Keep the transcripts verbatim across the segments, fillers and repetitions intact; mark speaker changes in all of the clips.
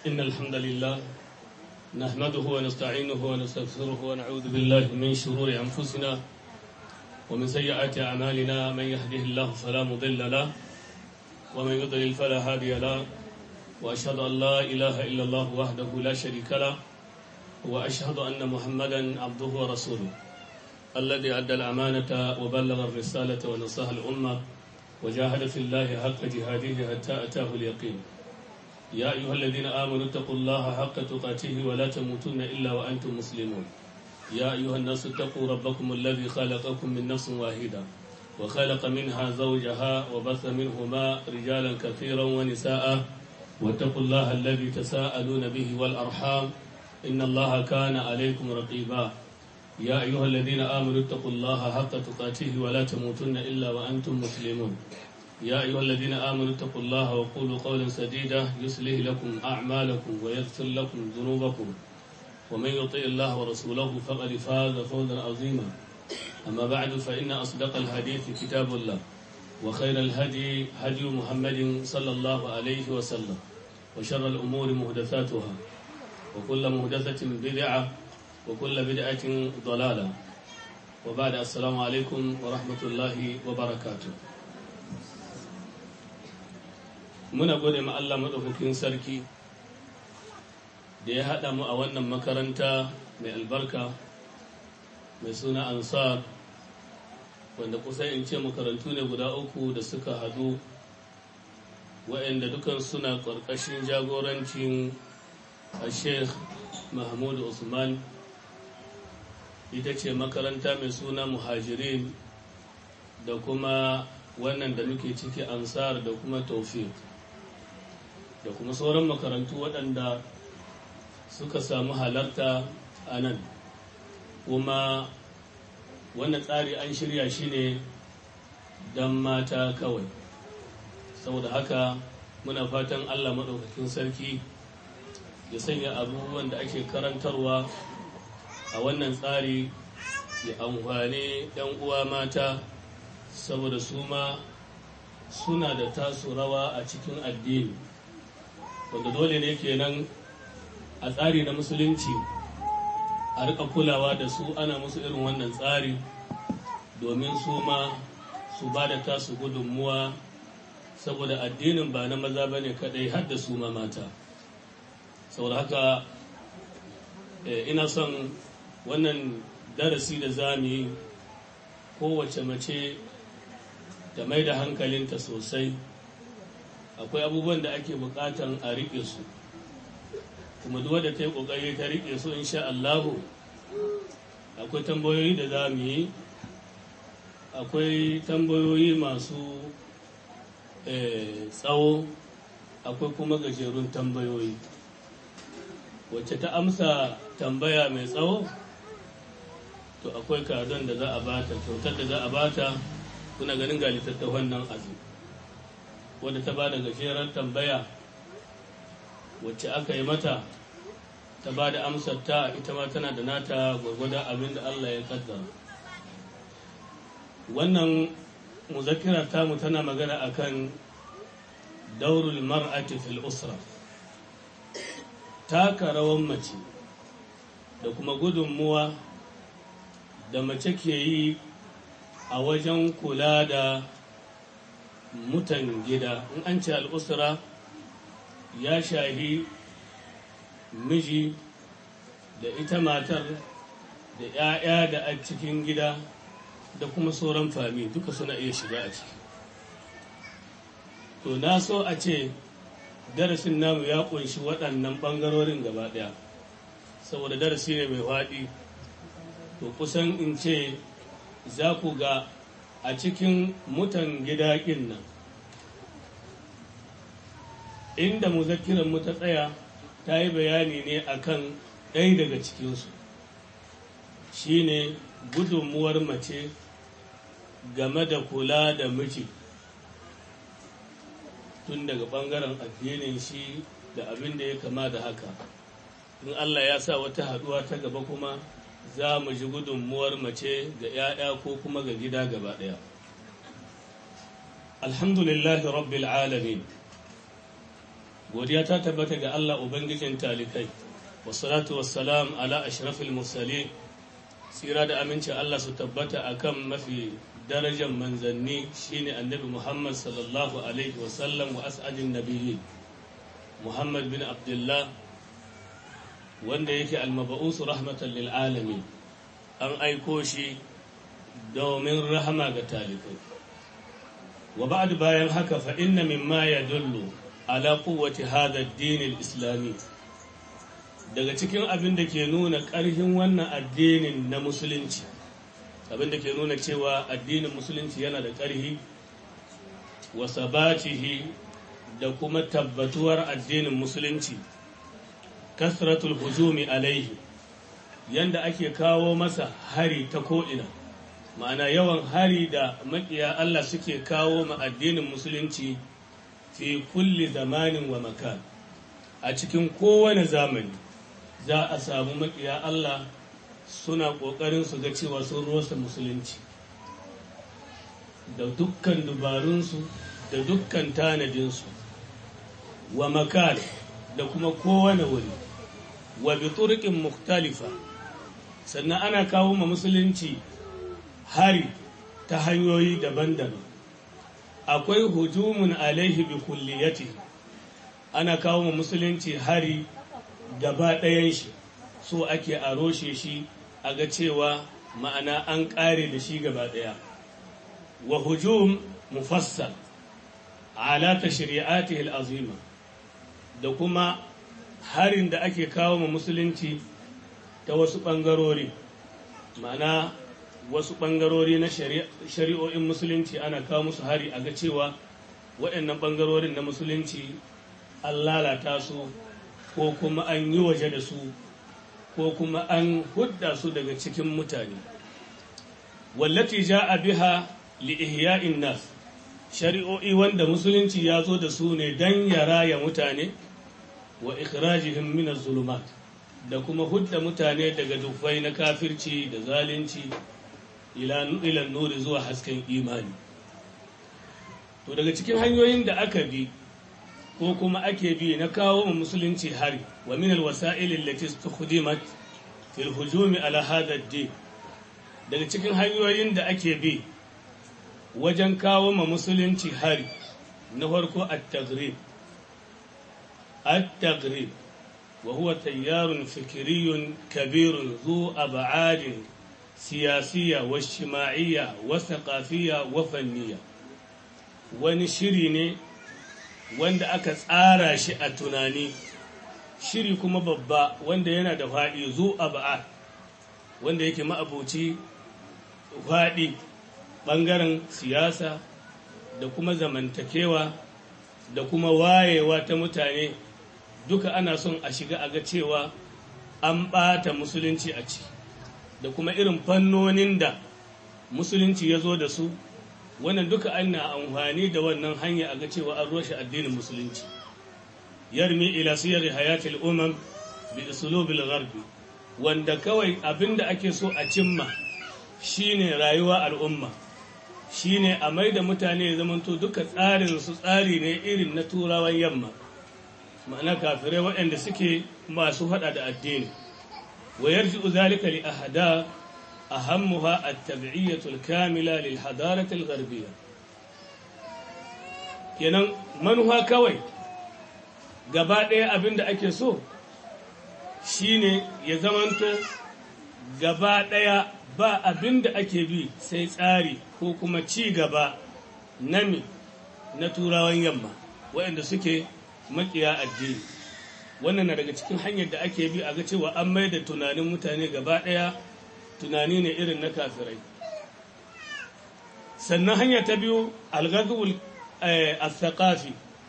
Speaker 1: إن الحمد لله نحمده ونستعينه ونستغفره ونعوذ بالله من شرور أنفسنا ومن سيئات أعمالنا. من يهده الله فلا مضل له ومن يضلل فلا هادي له، وأشهد أن لا إله إلا الله وحده لا شريك له، وأشهد أن محمدا عبده ورسوله الذي أدى الأمانة وبلغ الرسالة ونصح الأمة وجاهد في الله حق جهاده حتى أتاه اليقين. يا أيها الذين آمنوا اتقوا الله حق تقاته ولا تموتن إلا وأنتم مسلمون. يا أيها الناس اتقوا ربكم الذي خلقكم من نفس واحدة وخلق منها زوجها وبث منهما رجالا كثيرا ونساء، واتقوا الله الذي تساءلون به والأرحام إن الله كان عليكم رقيبا. يا أيها الذين آمنوا اتقوا الله حق تقاته ولا تموتن إلا وأنتم مسلمون. يا أيها الذين آمنوا اتقوا الله وقولوا قولا سديدا يصلح لكم أعمالكم ويغفر لكم ذنوبكم، ومن يطع الله ورسوله فقد فاز فوزا عظيما. أما بعد، فإن أصدق الحديث كتاب الله، وخير الهدي هدي محمد صلى الله عليه وسلم، وشر الأمور محدثاتها، وكل محدثة بدعة وكل بدعة ضلالة. وبعد، السلام عليكم ورحمة الله وبركاته. muna gode ma Allah maɗaukakin sarki da ya haɗa mu a wannan makaranta mai albarka mai suna Ansar, wanda kusa in ce makarantu ne guda uku da suka haɗu, waɗanda dukan suna ƙarƙashin jagorancin a Sheikh Mahmud Usman. Ita ce makaranta mai suna Muhajirin da kuma wannan da muke ciki Ansar da kuma Tawfiq, da kuma sauran makarantu waɗanda suka samu halarta a nan. Kuma wannan tsari an shirya shi ne don mata kawai, saboda haka muna fatan Allah maɗaukakin sarki ya sanya abubuwan da ake karantarwa a wannan tsari ya amfani ɗan uwa mata, saboda su ma suna da tasu rawa a cikin addini, wanda dole ne kenan a tsari na musulunci a rika kulawa da su, ana musu irin wannan tsari domin su ma su ba da tasu gudunmuwa, saboda addinin ba na maza ba ne kadai, har da su ma mata. saboda haka ina son wannan darasi da za mu yi, kowace mace da mai da hankalinta sosai. Akwai abubuwan da ake bukatan a riƙe su, kuma duk wadda ta yi ƙoƙari ta riƙe su insha Allahu. Akwai tambayoyi da za mu yi, akwai tambayoyi masu tsawo, akwai kuma gajerun tambayoyi. Wacce ta amsa tambaya mai tsawo, to akwai kadon da za a bata, kyautar da za a bata. Kuna ganin ga littattafan nan azumi, wadda ta ba da gajeren tambaya wacce aka yi mata ta ba da amsar ta, ita ma tana da nata gwargwadon abin da Allah ya kaddara. Wannan muzakira tamu tana magana akan daurul mar'ati fil usra, taka rawan mace da kuma gudunmuwa da mace ke yi a wajen kula da mutan gida. In an ce al'usra ya shahi miji da ita matar da ‘ya'ya da a cikin gida da kuma sauran fami, duka suna iya shiga a ciki. To na so a ce darasin namu ya ƙunshi waɗannan ɓangarorin gaba ɗaya, saboda darasi ne mai faɗi. To kusan in ce za ku ga a cikin mutan gida ƙin nan, inda muzakiran mu ta tsaya ta yi bayani ne akan ɗaya daga cikinsu, shine gudunmuwar mace game da kula da miji, tun daga ɓangaren addinin shi da abin da ya kama da haka. In Allah ya sa wata haɗuwa ta gaba kuma za mu ji gudunmuwar mace ga ‘ya'ya ko kuma ga gida gaba ɗaya. Alhamdulillahi rabbil alamin, godiya ta tabbata ga Allah ubangijin talikai, wassalatu wassalam ala ashrafil mursalin, tsira da aminci Allah su tabbata akan mafi darajar manzanni shine annabi Muhammad sallallahu alaihi wasallam wa as'adin nabiyyin Muhammad bin Abdullah, wanda yake almaba'usu rahmatan lil alamin, an aiko shi domin rahama ga talibai. Wa ba'd, bayan haka, fa inna mimma yadullu ala quwwati hadha ad-din al-islami, daga cikin abin da ke nuna ƙarfin wannan addinin na musulunci, abin da ke nuna cewa addinin musulunci yana da ƙarfi, wa sabatihi, da kuma tabbatuwar addinin musulunci, kasratul hujumi alaihi, yanda ake kawo masa hari ta ko'ina, ma'ana yawan hari da maƙiya Allah suke kawo ma addinin musulunci fi kulli zamanin wa makan. A cikin kowane zamani za a samu maƙiya Allah suna ƙoƙarin su ga cewa sun rosa musulunci da dukkan dubarunsu da dukkan tanadinsu, wa makan, da kuma kowane wuri, wa bi turqin mukhtalifa, sannan ana kawo ma musulunci hari ta hanyoyi daban-daban. Akwai hujumun alaihi bi kulliyati, ana kawo ma musulunci hari gaba ɗayan shi, so ake a roshe shi a ga cewa ma'ana an ƙare da shi gaba ɗaya. Wa hujum mufassal ala tashri'atihi al-azima, da kuma harin da ake kawo ma musulunci ta wasu ɓangarori, ma'ana wasu ɓangarori na shari'o'in musulunci ana kawo musu hari a ga cewa waɗannan ɓangarorin na musulunci an lalata su, ko kuma an yi waje da su, ko kuma an hudda su daga cikin mutane. Wallati ja'a biha li ihya'in nas, shari'o'i wanda musulunci ya zo da su ne dan ya raya mutane, wa ikhrajihim min az-zulumat, da kuma hudda mutane daga dufai na kafirci da zalunci ila ila nuri zuwa hasken imani. To daga cikin hanyoyin da aka bi ko kuma ake bi na kawo mu musulunci hari, wa min al-wasa'il allati istukhdimat fi al-hujum ala hadha ad-din, daga cikin hanyoyin da ake bi wajen kawo mu musulunci hari, na farko at-taghrib. التغريب وهو تيار فكري كبير ذو أبعاد سياسية واجتماعية وثقافية وفنية. wani shiri ne wanda aka tsara shi a tunani, shiri kuma babba wanda yana da faɗi, zu aba'ad, wanda yake ma'abuci faɗi ɓangaren siyasa da kuma zamantakewa da kuma wayewa ta mutane. Duka ana son a shiga a ga cewa an ɓata musulunci a ci, da kuma irin fannonin da musulunci ya zo da su, wannan duka ana amfani da wannan hanya a ga cewa an roshe addinin musulunci. Yarmi ila siyar hayatul umam bi uslubil gharbi, wanda kawai abinda ake so a cimma shine rayuwa al'umma, shine a maida mutane ya zamanto duka tsarin su tsari ne irin na turawan yamma, ma'ana kafirai waɗanda suke masu faɗa da addini. Wa yarji'u zalika li ahada ahammuha at-tab'iyyatu al-kamila lil hadarati al-gharbiyya. Kenan manuha kawai gaba ɗaya abinda ake so shine ya zamanto gaba ɗaya ba abinda ake bi sai tsari ko kuma ci gaba nami na turawan yamma waɗanda suke makiya addini. Wannan na daga cikin hanyar da ake bi a ga cewa an mai da tunanin mutane gaba ɗaya tunani ne irin na kafirai. Sannan hanya ta biyu, alghazwul al-thaqafi,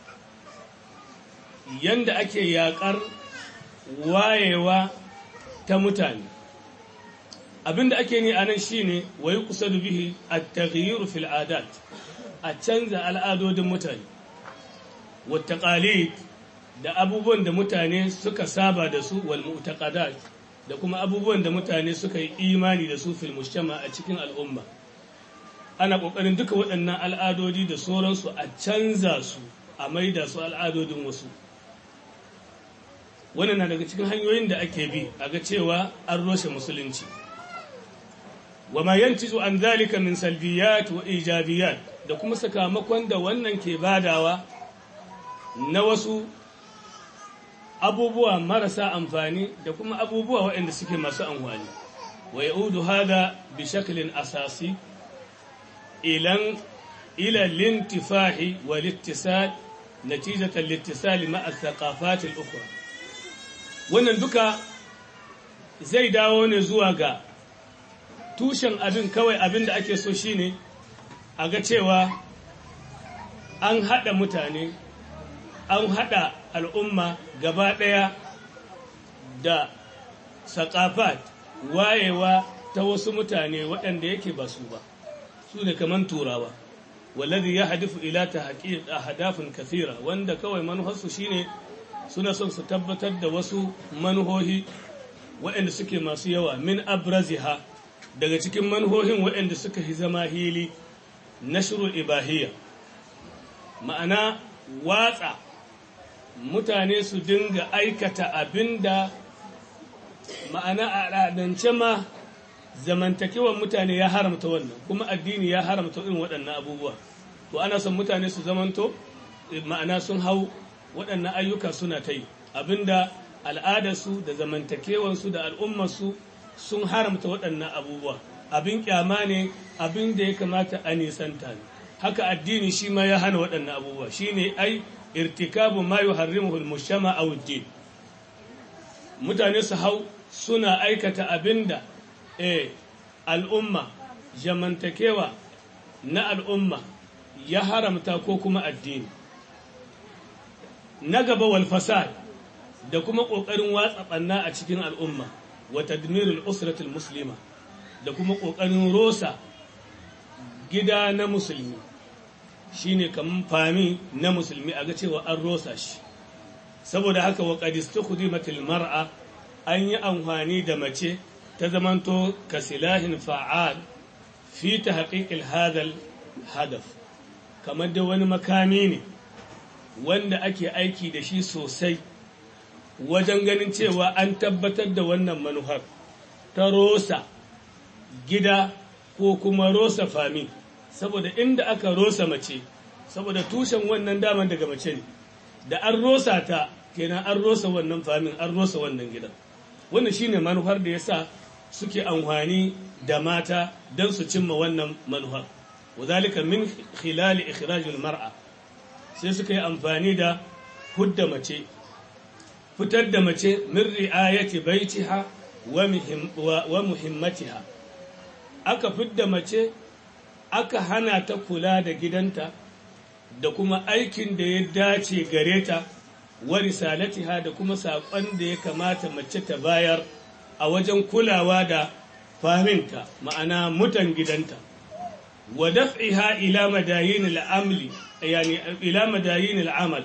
Speaker 1: yanda ake yaƙar wayewa ta mutane. Abinda ake ni anan shine wayi kusadu bihi at-taghyir fil adat, a canza al'adodin mutane, wa taqalid, da abubuwan da mutane suka saba da su, wal mu'taqadat, da kuma abubuwan da mutane suka yi imani da su fil mujtama a cikin al'umma. Ana kokarin duka waɗannan al'adodi da sauransu a canza su, a maida su al'adodin wasu. wannan na daga cikin hanyoyin da ake bi a ga cewa an roshe musulunci wa ma yantizu an zalika min salbiyat wa ijabiyat da kuma sakamakon da wannan ke badawa na wasu abubuwa marasa amfani da kuma abubuwa waɗanda suke masu amfani wa yaudu hada bi shaklin asasi ilan ila lintifahi wal ittisal natijatan littisal ma'a thaqafat al-ukhra wannan duka zai dawo ne zuwa ga tushen abin kawai abin da ake so shine a ga cewa an haɗa mutane an haɗa al'umma gaba ɗaya da saƙafat wayewa ta wasu mutane waɗanda yake ba su ba su ne kamar turawa wallazi ya hadifu ila ta haƙiƙa hadafin kathira wanda kawai manuharsu shine suna son su tabbatar da wasu manuhohi waɗanda suke masu yawa min abraziha daga cikin manuhohin waɗanda suka yi zama hili nashrul ibahiyya ma'ana watsa mutane su dinga aikata abinda ma'ana a al'adance ma zamantakewar mutane ya haramta wannan kuma addini ya haramta irin waɗannan abubuwa to ana son mutane su zamanto ma'ana sun hau waɗannan ayyuka suna ta yi abinda al'adarsu da zamantakewarsu da al'ummarsu sun haramta waɗannan abubuwa abin kyama ne abin da ya kamata a nisanta ne haka addini shi ma ya hana waɗannan abubuwa shine ai irtikabu ma yuharrimuhu al-mujtama aw ad-din mutane su hau suna aikata abinda eh al'umma zamantakewa na al'umma ya haramta ko kuma addini na gaba wal fasad da kuma ƙoƙarin watsa ɓanna a cikin al'umma wa tadmirul usratul muslima da kuma ƙoƙarin rosa gida na musulmi shine kaman fami na musulmi a ga cewa an rosa shi saboda haka wa qad istukhdimatil mar'a an yi amfani da mace ta zamanto kasilahin fa'al fi tahqiqil hadal hadaf kamar da wani makami ne wanda ake aiki da shi sosai wajen ganin cewa an tabbatar da wannan manufar ta rosa gida ko kuma rosa fami saboda inda aka rosa mace saboda tushen wannan daman daga mace ne da an rosa ta kenan an rosa wannan famin an rosa wannan gidan wannan shine manufar da yasa suke amfani da mata don su cimma wannan manufar wadhalika min khilal ikhraj al-mar'a sai suka yi amfani da hudda mace fitar da mace min ri'ayati baitiha wa muhimmatiha aka fidda mace aka hana ta kula da gidanta da kuma aikin da ya dace gare ta wa risalatiha da kuma saƙon da ya kamata mace ta bayar a wajen kulawa da fahiminta ma'ana mutan gidanta wa daf'iha ila madayin al'amli yani ila madayin al'amal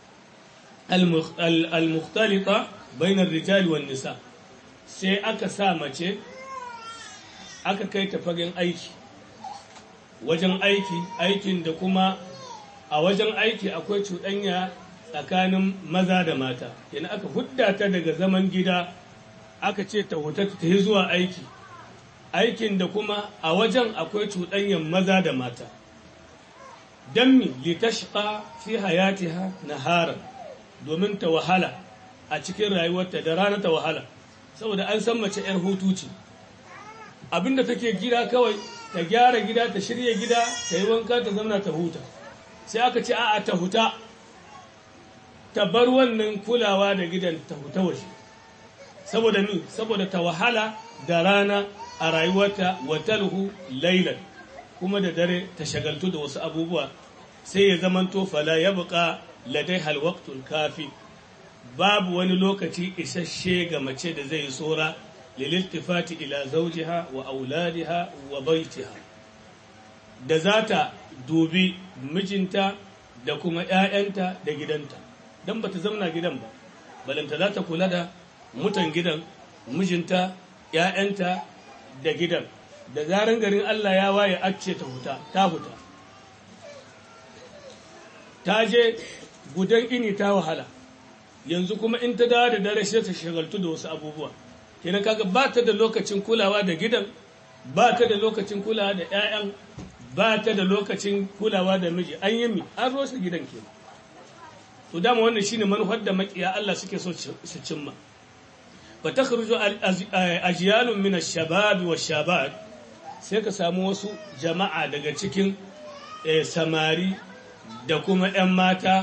Speaker 1: al-mukhtalita bayna ar-rijal wan nisa sai aka sa mace aka kai ta fagen aiki wajen aiki aikin da kuma a wajen aiki akwai cuɗanya tsakanin maza da mata yana aka hudda ta daga zaman gida aka ce ta huta ta yi zuwa aiki aikin da kuma a wajen akwai cuɗanyan maza da mata don mi litashqa fi hayatiha nahara domin ta wahala a cikin rayuwarta da rana ta wahala saboda an san mace 'yar hutu ce abinda take gida kawai ta gyara gida ta shirya gida ta yi wanka ta zauna ta huta sai aka ce a'a ta huta ta bar wannan kulawa da gidan ta huta waje saboda mi saboda ta wahala da rana a rayuwarta wa talhu laylan kuma da dare ta shagaltu da wasu abubuwa sai ya zamanto fala yabqa ladaiha alwaqtul kafi babu wani lokaci isasshe ga mace da zai tsora lililtifati ila zawjiha wa auladiha wa baitiha da zata dubi mijinta da kuma ƴaƴanta da gidanta dan bata zauna gidan ba balanta za ta kula da mutan gidan mijinta ƴaƴanta da gidan da zaran garin Allah ya waye acce ta huta ta huta ta je gudan ini ta wahala yanzu kuma in ta dawo da dare sai ta shagaltu da wasu abubuwa kenan kaga ba ta da lokacin kulawa da gidan ba ta da lokacin kulawa da 'ya'yan ba ta da lokacin kulawa da miji an yi mi an rosa gidan ke to dama wannan shine manufar da makiya Allah suke so su cimma fa takhruju ajyalun min ash-shabab wash-shabat sai ka samu wasu jama'a daga cikin samari da kuma 'yan mata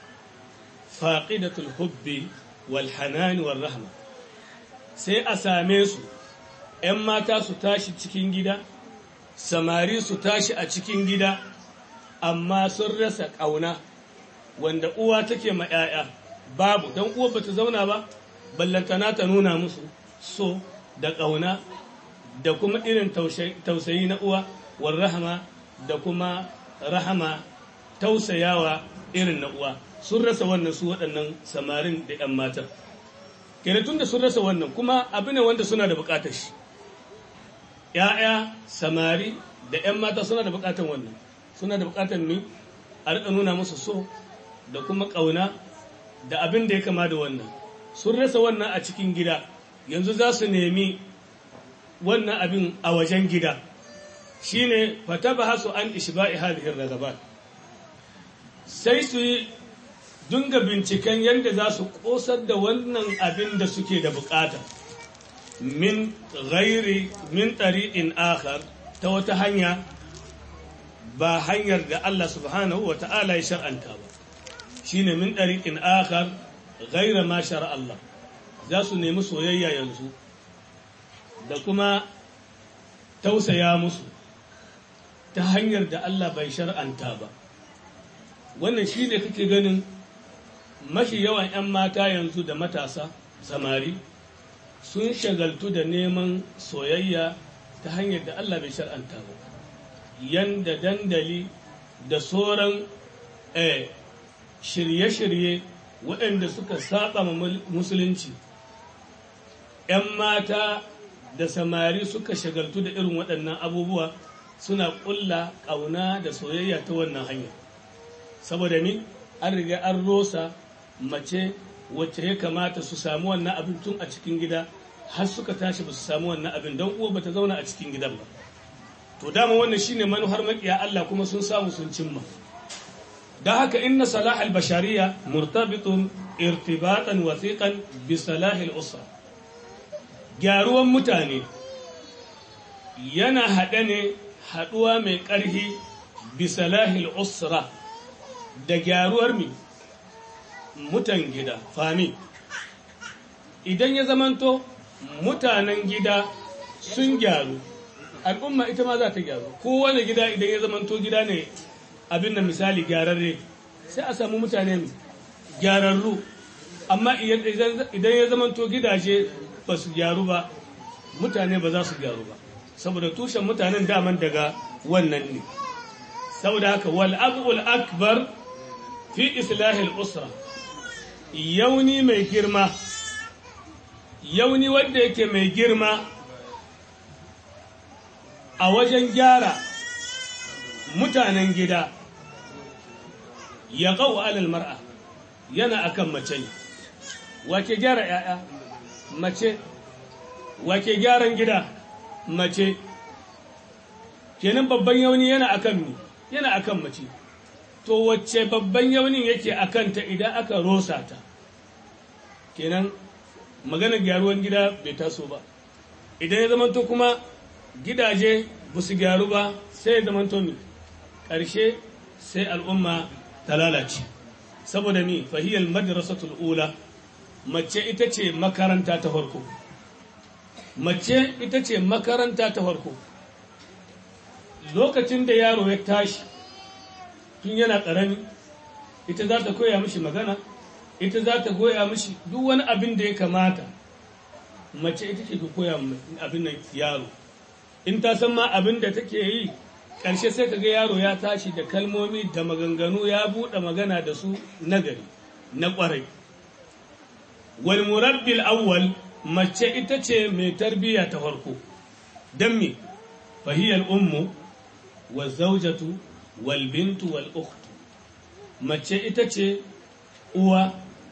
Speaker 1: faqidatul hubbi wal hanan wal rahma sai a same su 'yan mata su tashi cikin gida samari su tashi a cikin gida amma sun rasa ƙauna wanda uwa take ma 'ya'ya babu don uwa bata zauna ba ballantana ta nuna musu so da ƙauna da kuma irin tausayi na uwa war rahama da kuma rahama tausayawa irin na uwa sun rasa wannan su waɗannan samarin da 'yan mata kenan tun da sun rasa wannan kuma abu ne wanda suna da buƙatar shi ‘ya'ya samari da ‘yan mata suna da buƙatar wannan suna da buƙatar ni a riƙa nuna musu so da kuma ƙauna da abin da ya kama da wannan sun rasa wannan a cikin gida yanzu za su nemi wannan abin a wajen gida shine fatabahasu an ishba'i hadhihi ragabat sai su yi dunga binciken yadda za su ƙosar da wannan abin da suke da buƙata min ghairi min tariqin akhar ta wata hanya ba hanyar da Allah subhanahu wa ta'ala ya shar'anta ba shine min tariqin akhar ghaira ma shar'a Allah za su nemi soyayya yanzu da kuma tausaya musu ta hanyar da Allah bai shar'anta ba wannan shine kake ganin mafi yawan 'yan mata yanzu da matasa samari sun shagaltu da neman soyayya ta hanyar da Allah bai shar'anta ba yanda dandali da sauran shirye-shirye waɗanda suka saba ma musulunci 'yan mata da samari suka shagaltu da irin waɗannan abubuwa suna ƙulla ƙauna da soyayya ta wannan hanya saboda ni an riga an rosa mace wacce ya kamata su samu wannan abin tun a cikin gida har suka tashi ba su samu wannan abin don uwa bata zauna a cikin gidan ba to dama wannan shine manuhar makiya Allah kuma sun samu sun cimma da haka inna salah al-bashariya murtabitun irtibatan wathiqan bi salah al-usra gyaruwan mutane yana hade ne haduwa mai karhi bi salah al-usra da gyaruwar mi mutan gida fami idan ya zamanto mutanen gida sun gyaru al'umma ita ma za ta gyaru kowane gida idan ya zamanto gida ne abin da misali gyararre sai a samu mutane gyararru amma idan ya zamanto gidaje ba su gyaru ba mutane ba za su gyaru ba saboda tushen mutanen daman daga wannan ne saboda haka wal abul akbar fi islahil usra yauni mai girma yauni wanda yake mai girma a wajen gyara mutanen gida ya ƙau alal mar'a yana akan mace ne wake gyara ‘ya'ya mace wake gyaran gida mace kenan babban yauni yana akan mi yana akan mace to wacce babban yaunin yake akan ta idan aka rosa ta kenan maganar gyaruwan gida bai taso ba idan ya zamanto kuma gidaje ba su gyaru ba sai ya zamanto mi ƙarshe sai al'umma ta lalace saboda mi fahiyar madrasatul ula mace ita ce makaranta ta farko mace ita ce makaranta ta farko lokacin da yaro ya tashi tun yana ƙarami ita za ta koya mishi magana ita za ta koya mishi duk wani abin da ya kamata mace ita ce ta koya abin nan yaro in ta san ma abin da take yi ƙarshe sai ka ga yaro ya tashi da kalmomi da maganganu ya buɗe magana da su nagari na ƙwarai wal murabbil awwal mace ita ce mai tarbiyya ta farko dan me fahiyal ummu wal zawjatu wal bintu wal ukhtu mace ita ce uwa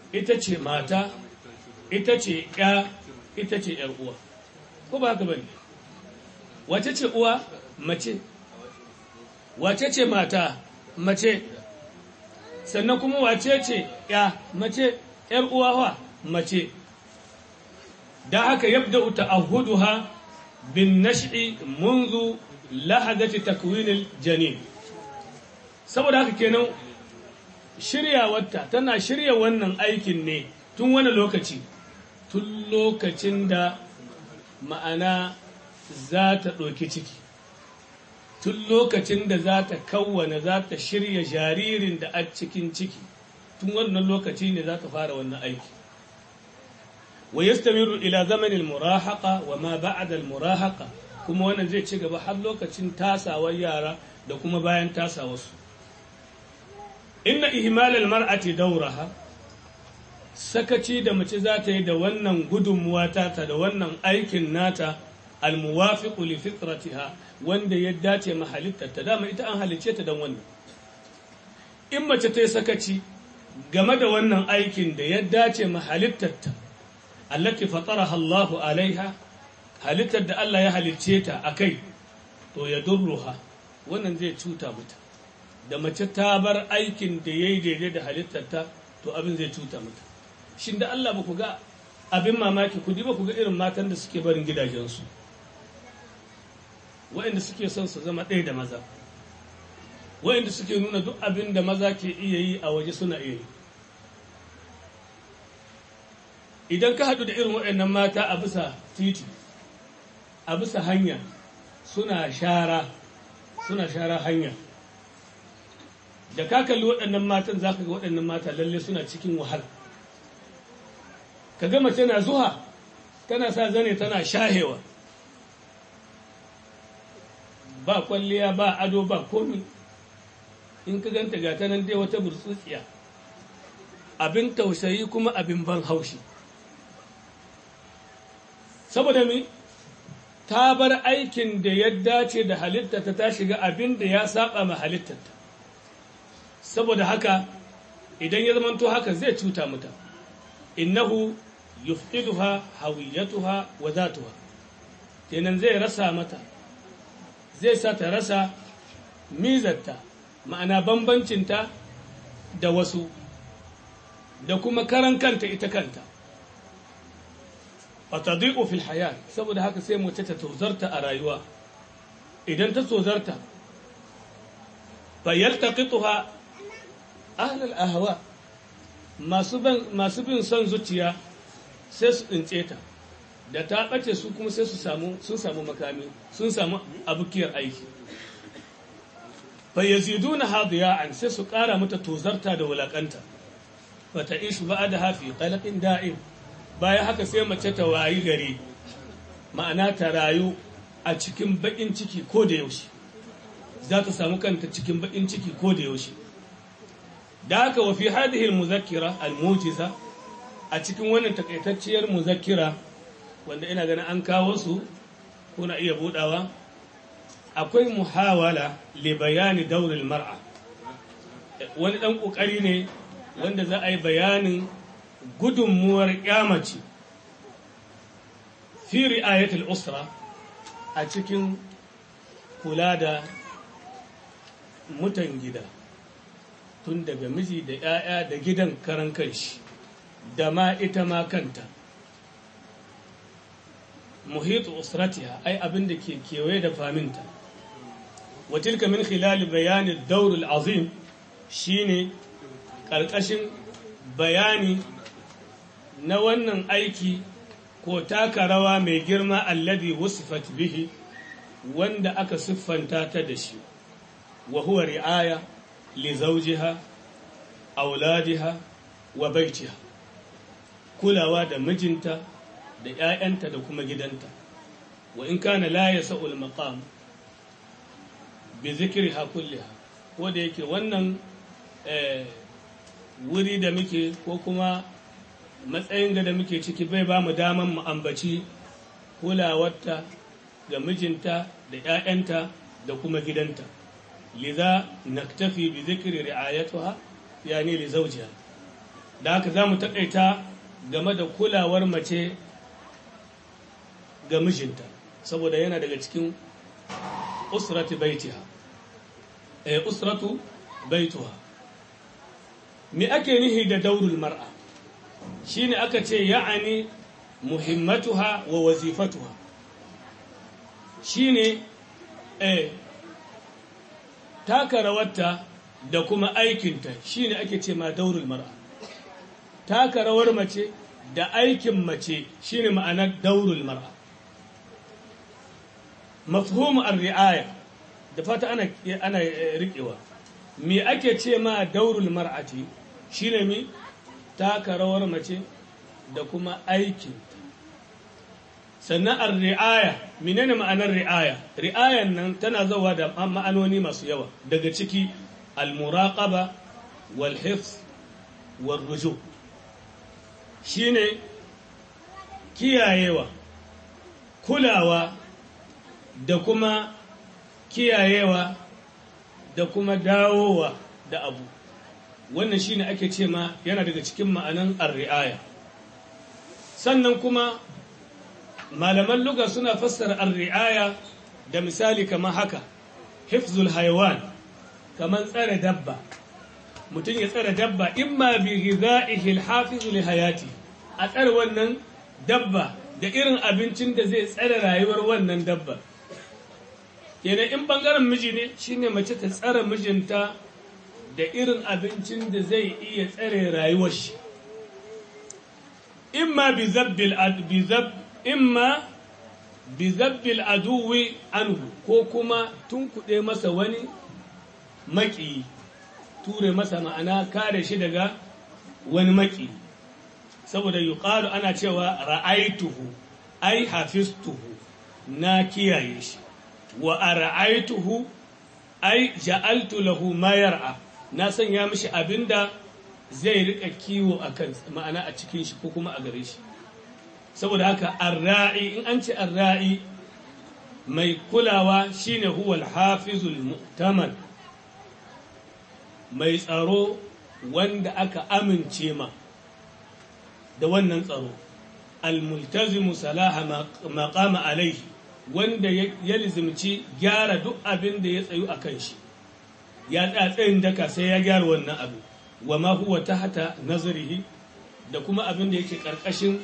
Speaker 1: ita ce mata, ita ce ya, ita ce ‘yar uwa. Ko ba haka ba ne? Wace ce uwa? Mace. Wace ce mata? Mace. Sannan kuma wace ce ya? Mace. ‘Yar uwa wa? Mace. Da haka yabda ta'ahuduha bin nash'i munzu lahadati takwinil janin. Saboda haka kenan shiryawarta tana shirya wannan aikin ne tun wani lokaci, tun lokacin da ma'ana za ta ɗauki ciki, tun lokacin da za ta kawwana za ta shirya jaririn da a cikin ciki, tun wannan lokaci ne za ta fara wannan aiki. wa yastamiru ila zamanin murahaqa wa ma ba'da al-murahaqa, kuma wannan zai ci gaba har lokacin tasawar yara da kuma bayan tasawarsu. inna ihmal al-mar'ati dawraha, sakaci da mace za ta yi da wannan gudunmuwa ta da wannan aikin nata al-muwafiqu li fitratiha, wanda ya dace mahalittarta, dama ita an halice ta don wannan. in mace ta yi sakaci game da wannan aikin da ya dace mahalittarta allati fataraha Allahu alaiha, halittar da Allah ya halicce ta akai, to ya durruha, wannan zai cuta mata. da mace ta bar aikin da yayi daidai da halittarta, to abin zai cuta mata. Shin da Allah ba ku ga abin mamaki, ku ba ku ga irin matan da suke barin gidajensu, waɗanda suke son su zama ɗaya da maza, waɗanda suke nuna duk abin da maza ke iya yi a waje suna iya yi. Idan ka haɗu da irin waɗannan mata a bisa titi, a bisa hanya, suna shara, suna shara hanya, da ka kalli waɗannan matan za ka ga waɗannan mata lalle suna cikin wahala. Ka ga mace na zuwa tana sa zane tana shahewa, ba kwalliya ba ado ba komi, in ka ganta ga ta nan dai wata burtsutsiya, abin tausayi kuma abin ban haushi. Saboda mi ta bar aikin da ya dace da halittarta ta shiga abin da ya saba ma halittarta. Saboda haka idan ya zamanto haka zai cuta mata, innahu yufqiduha hawiyatuha wa zatuha, kenan zai rasa mata, zai sa ta rasa mizarta, ma'ana bambancinta da wasu, da kuma karan kanta ita kanta. fatadi'u fil hayat, saboda haka sai mace ta tozarta a rayuwa. idan ta tozarta fayaltaqituha ahlul ahwa, masu bin masu bin son zuciya sai su tsince ta, da ta bace su kuma sai su samu sun samu makami, sun samu abukiyar aiki. fayaziduna hadiya'an, sai su kara mata tozarta da wulakanta. fata'ishu ba'daha fi qalqin da'im, bayan haka sai mace ta wayi gari, ma'ana ta rayu a cikin baƙin ciki ko da yaushe, za ta samu kanta cikin baƙin ciki ko da yaushe. Da haka wa fi hadhihi al-muzakkira al-mujiza, a cikin wannan takaitacciyar muzakkira wanda ina ganin an kawo su kuna iya budawa, akwai muhawala li bayani dawr al-mar'a, wani dan kokari ne wanda za a yi bayanin gudunmuwar ƙyamace fi ri'ayatul usra, a cikin kula da mutan gida, tun daga miji da 'ya'ya da gidan karan kanshi da ma ita ma kanta. muhitu usratiha, ai abin da ke kewaye da faminta. wa tilka min khilal bayani ad-dawr al-azim, shine ƙarƙashin bayani na wannan aiki ko taka rawa mai girma alladhi wusifat bihi, wanda aka siffanta ta da shi. wa huwa ri'aya li zawjiha auladiha wa baitiha, kulawa da mijinta da ‘ya'yanta da kuma gidanta. wa in kana la yasa'ul maqam bi zikriha kulliha, ko da yake wannan wuri da muke ko kuma matsayin da muke ciki bai ba mu daman mu ambaci kulawarta ga mijinta da ‘ya'yanta da kuma gidanta. liza naktafi bi zikri ri'ayatuha, yani li zawjiha, da haka za mu taƙaita game da kulawar mace ga mijinta saboda yana daga cikin usratu baitiha eh usratu baituha me ake nihi da daurul mar'a shine aka ce ya'ani muhimmatuha wa wazifatuha shine eh taka rawarta da kuma aikinta shine ake ce ma daurul mar'a taka rawar mace da aikin mace shine ma'anar daurul mar'a mafhumu ar-ri'aya da fata ana ana riƙewa me ake ce ma daurul mar'ati shine mi taka rawar mace da kuma aikinta sannan ar-ri'aya menene ma'anar ri'aya ri'ayan nan tana zawa da ma'anoni masu yawa daga ciki al-muraqaba wal hifz wal ruju shine kiyayewa kulawa da kuma kiyayewa da kuma dawowa da abu wannan shine ake ce ma yana daga cikin ma'anan ar-ri'aya sannan kuma malaman lugha suna fassara ar-ri'aya da misali kamar haka hifzul hayawan kamar tsare dabba mutum ya tsare dabba imma bi ghidha'ihi al-hafiz li hayati a tsare wannan dabba da irin abincin da zai tsare rayuwar wannan dabba kenan in bangaren miji ne shine mace ta tsare mijinta da irin abincin da zai iya tsare rayuwar shi imma bi zabbil bi zab imma bi zabbil aduwi anhu ko kuma tunkuɗe masa wani maki ture masa ma'ana kare shi daga wani maki saboda yuqalu ana cewa ra'aituhu ai hafiztuhu na kiyaye shi wa ara'aituhu ai ja'altu lahu ma yar'a na sanya mishi abinda zai rika kiwo akan ma'ana a cikin shi ko kuma a gare shi saboda haka arra'i in an ce arra'i mai kulawa shine huwa al-hafizul mu'taman mai tsaro wanda aka amince ma da wannan tsaro al-multazimu salaha ma qama alaihi wanda ya lizimci gyara duk abin da ya tsayu a kan shi ya tsatsayin daka sai ya gyara wannan abu wa ma huwa tahta nazarihi da kuma abin da yake karkashin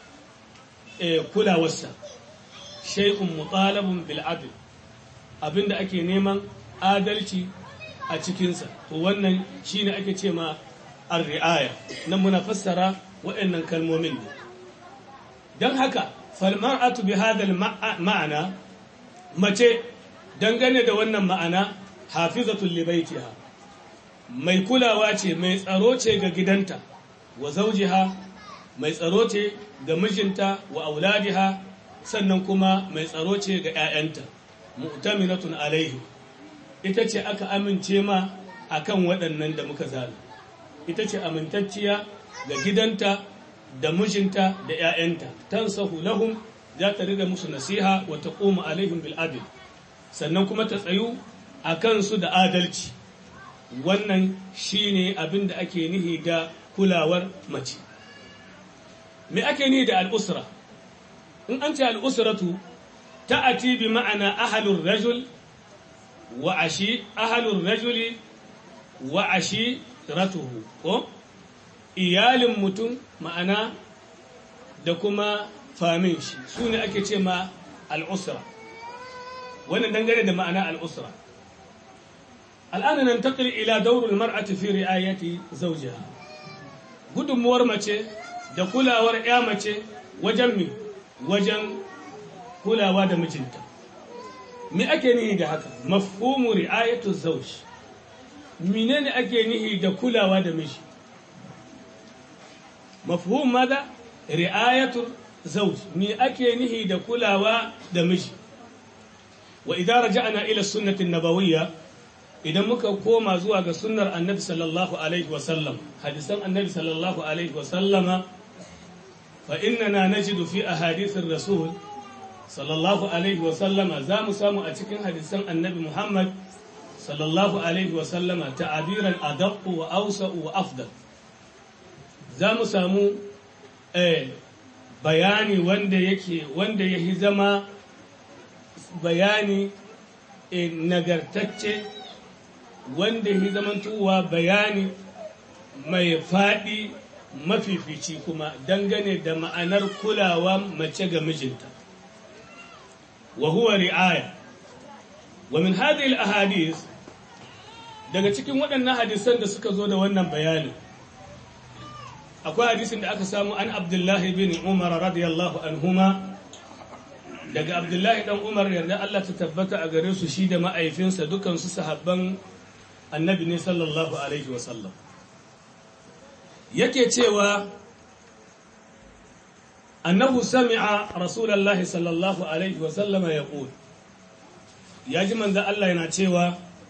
Speaker 1: kulawarsa shay'un mutalabun bil adl abin da ake neman adalci a cikinsa to wannan shine ake ce ma ar-ri'aya nan muna fassara waɗannan kalmomin ne don haka falmar'atu bi hadal ma'ana mace dangane da wannan ma'ana hafizatul li baitiha mai kulawa ce mai tsaro ce ga gidanta wa zawjiha mai tsaro ce ga mijinta wa auladiha sannan kuma mai tsaro ce ga ƴaƴanta mu'taminatun alaihi ita ce aka amince ma akan waɗannan da muka zana ita ce amintacciya ga gidanta da mijinta da ‘ya'yanta, tansahu lahum za ta riga musu nasiha wa ta ƙoma alaihim bil adil sannan kuma ta tsayu a kansu da adalci wannan shi ne abin da ake nihi da kulawar mace. Me ake nihi da al'usra? In an ce al'usratu ta'ati bi ma'ana ahalur rajul wa ashi ahalur rajuli wa ashi ratuhu ko? iyalin mutum ma'ana da kuma famin shi su ne ake ce ma al'usra wannan dangane da ma'ana al'usra al'ana nan taƙil ila daurul mar'ati fi ri'ayati zawjiha gudunmuwar mace da kulawar ya mace wajen mi wajen kulawa da mijinta me ake nihi da haka mafhumu ri'ayatu zawj menene ake nihi da kulawa da miji مفهوم ماذا رعاية زوج مي أكي نهي دا كلاوا دا مجي وإذا رجعنا إلى السنة النبوية إذا مكا كوما زوا سنة النبي صلى الله عليه وسلم حديثا النبي صلى الله عليه وسلم فإننا نجد في أحاديث الرسول صلى الله عليه وسلم زام سامو أتكين حديثا النبي محمد صلى الله عليه وسلم تعبيرا أدق وأوسع وأفضل za mu samu eh, bayani wanda yake wanda ya zama bayani eh, nagartacce wanda ya zamantowa bayani mai faɗi mafifici kuma dangane da ma'anar kulawa mace ga mijinta wa huwa ri'aya wa min hadhihi al-ahadith daga cikin waɗannan hadisan da suka zo da wannan bayanin akwai hadisin da aka samu an Abdullahi bin Umar radiyallahu anhuma daga Abdullahi dan Umar yarda Allah ta tabbata a gare su shi da ma'aifinsa dukan su sahabban annabi ne sallallahu alaihi wa sallam yake cewa annahu sami'a rasulullahi sallallahu alaihi wa sallama yaqul yaji manzo Allah yana cewa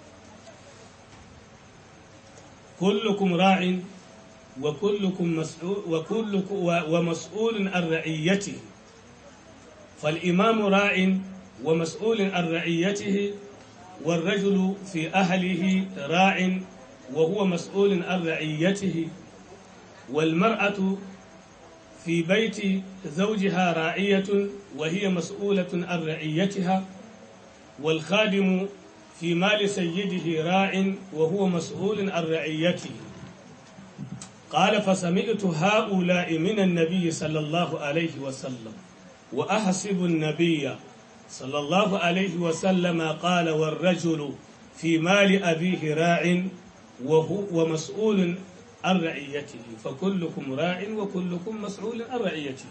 Speaker 1: kullukum ra'in wa kullukum mas'ul wa kullukum wa mas'ulun an ra'iyatihi fal imamu ra'in wa mas'ulun an ra'iyatihi wal rajulu fi ahlihi ra'in wa huwa mas'ulun an ra'iyatihi wal mar'atu في بيت زوجها راعية وهي مسؤولة عن رعيتها والخادم في مال سيده راع وهو مسؤول عن رعيته قال فسمعت هؤلاء من النبي صلى الله عليه وسلم وأحسب النبي صلى الله عليه وسلم قال والرجل في مال أبيه راع وهو ومسؤول عن رعيته فكلكم راع وكلكم مسؤول عن رعيته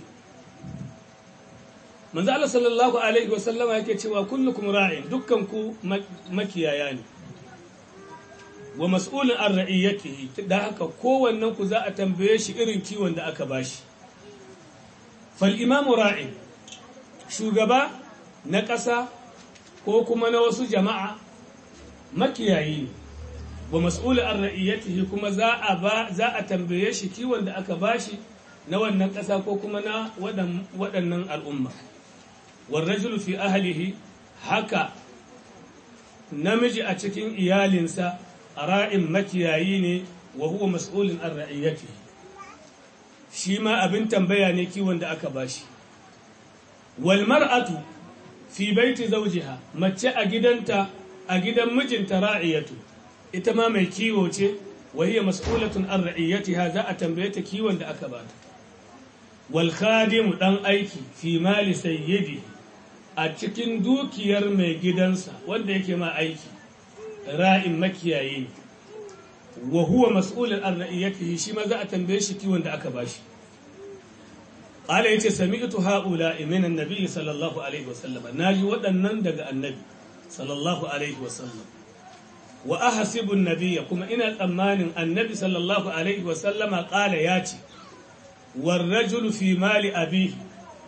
Speaker 1: manzo Allah sallallahu alaihi wa sallama yake cewa kullukum ra'in dukkanku makiyaya ne wa mas'ulun an ra'iyatihi da haka kowannen ku za a tambaye shi irin kiwon da aka bashi fal imamu ra'in shugaba na ƙasa ko kuma na wasu jama'a makiyayi ne wa mas'ul an ra'iyatihi kuma za a ba za a tambaye shi kiwon da aka bashi na wannan ƙasa ko kuma na waɗannan al'umma war rajulu fi ahlihi haka namiji a cikin iyalinsa ra'in makiyayi ne wa huwa mas'ulun an ra'iyatihi shi ma abin tambaya ne kiwon da aka bashi wal mar'atu fi baiti zawjiha mace a gidanta a gidan mijinta ra'iyatu ita ma mai kiwo ce wa hiya mas'ulatun an ra'iyatiha za a tambaye ta kiwon da aka bata wal khadimu dan aiki fi mali sayyidi a cikin dukiyar mai gidansa wanda yake ma aiki ra'in makiyayi ne wa huwa mas'ulun an ra'iyatihi shi ma za a tambaye shi kiwon da aka bashi qala yace sami'tu haula min annabi sallallahu alaihi wasallam naji waɗannan daga annabi sallallahu alaihi wasallam wa ahasibu an-nabiyya kuma ina tsammanin annabi sallallahu alaihi wasallama qala yace war rajulu fi mali abihi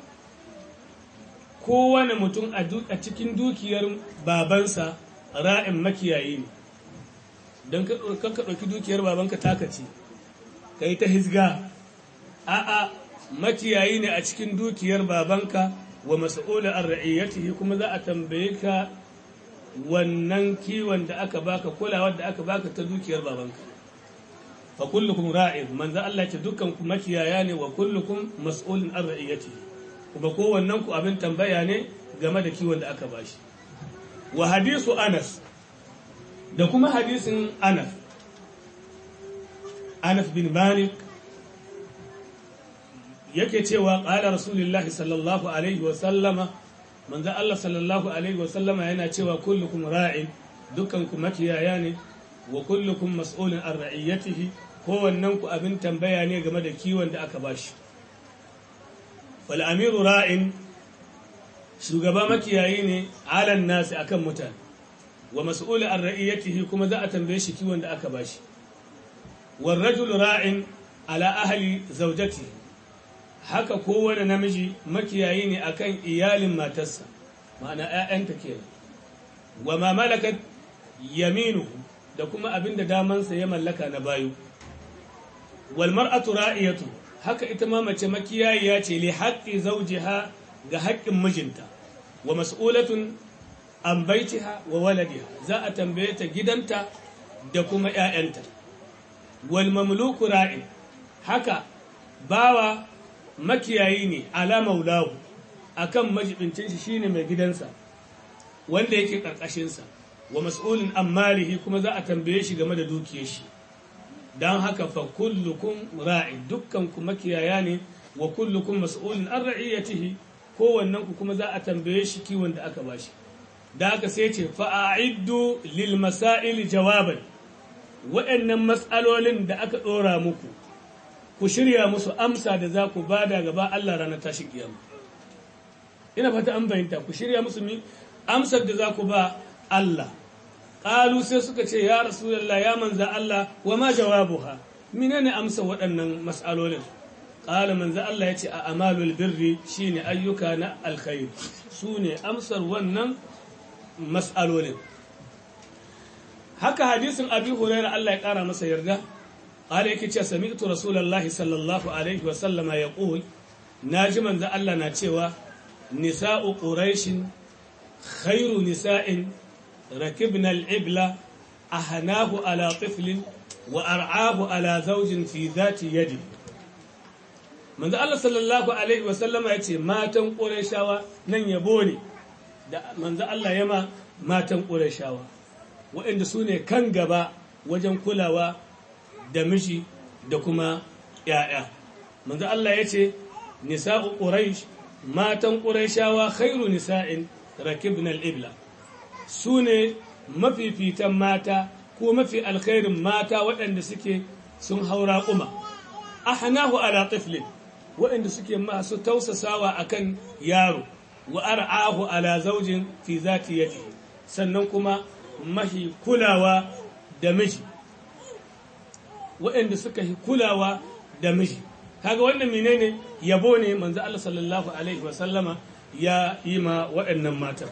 Speaker 1: kowane mutum a cikin dukiyar babansa ra'in makiyayi ne don ka ɗauki dukiyar babanka taka ce ka yi ta hizga a'a makiyayi ne a cikin dukiyar babanka wa mas'ula an ra'iyyatihi kuma za a tambaye ka wannan kiwon da aka baka kulawar da aka baka ta dukiyar babanka fa kullukum ra'in manzo Allah ce dukkan ku makiyaya ne wa kullukum mas'ulun an ra'iyyatihi kuma kowannen ku abin tambaya ne game da kiwon da aka bashi wa hadisu Anas da kuma hadisin Anas Anas bin Malik yake cewa qala rasulullahi sallallahu alaihi wa sallama manzo Allah sallallahu alaihi wa sallama yana cewa kullukum ra'in dukkan ku makiyaya ne wa kullukum mas'ulun an ra'iyatihi kowannen ku abin tambaya ne game da kiwon da aka bashi wal amiru ra'in shugaba makiyayi ne alan nasi akan mutane wa mas'ul an ra'iyatihi kuma za a tambaye shi kiwon da aka bashi wal rajulu ra'in ala ahli zawjati haka kowane namiji makiyayi ne akan iyalin matarsa ma'ana ƴaƴanta kenan wa ma malakat yaminuhu da kuma abinda damansa ya mallaka na bayu wal mar'atu ra'iyatu haka ita ma mace makiyayiya ce li haqqi zawjiha ga haƙƙin mijinta wa mas'ulatun an baitiha wa waladiha za a tambaye ta gidanta da kuma ƴaƴanta wal mamluku ra'in haka bawa makiyayi ne ala maulahu akan majibincin shi shine mai gidansa wanda yake karkashin sa wa mas'ulun an malihi kuma za a tambaye shi game da dukiyar shi dan haka fa kullukum ra'i dukkan ku makiyaya ne wa kullukum mas'ulun an ra'iyatihi kowannen ku kuma za a tambaye shi kiwon da aka bashi da haka sai ce fa a'iddu lil masail jawaban waɗannan mas'alolin da aka dora muku ku shirya musu amsa da za ku bada gaba Allah ranar tashi kiyama ina fata an bayyanta ku shirya musu mi amsar da za ku ba Allah qalu sai suka ce ya rasulullah ya manza Allah wa ma jawabuha menene amsa waɗannan mas'alolin qala manza Allah yace a amalul birri shine ayyuka na alkhair sune amsar wannan mas'alolin haka hadisin abi hurairah Allah ya kara masa yarda qala yake cewa sami'tu rasulullahi sallallahu alaihi wa sallama yaqul naji manza Allah na cewa nisa'u quraishin khairu nisa'in rakibna al-ibla ahnahu ala tiflin wa ar'ahu ala zawjin fi dhati yadi manzo Allah sallallahu alaihi wa sallama yace matan qurayshawa nan yabo ne da manzo Allah yama matan qurayshawa waɗanda su ne kan gaba wajen kulawa da miji da kuma ‘ya'ya. Manzo Allah ya ce, Nisa'u Quraish, matan Qurayshawa khairu nisa'in rakibna al-ibla. Su ne mafifitan mata ko mafi alkhairin mata waɗanda suke sun haura kuma. Ahnahu ala tiflin, waɗanda suke masu tausasawa akan yaro, wa ar'ahu ala zaujin fi zati yadi. Sannan kuma mahi kulawa da miji waɗanda suka yi kulawa da miji kaga wannan menene yabo ne manzo Allah sallallahu alaihi wa sallama ya yi ma waɗannan matan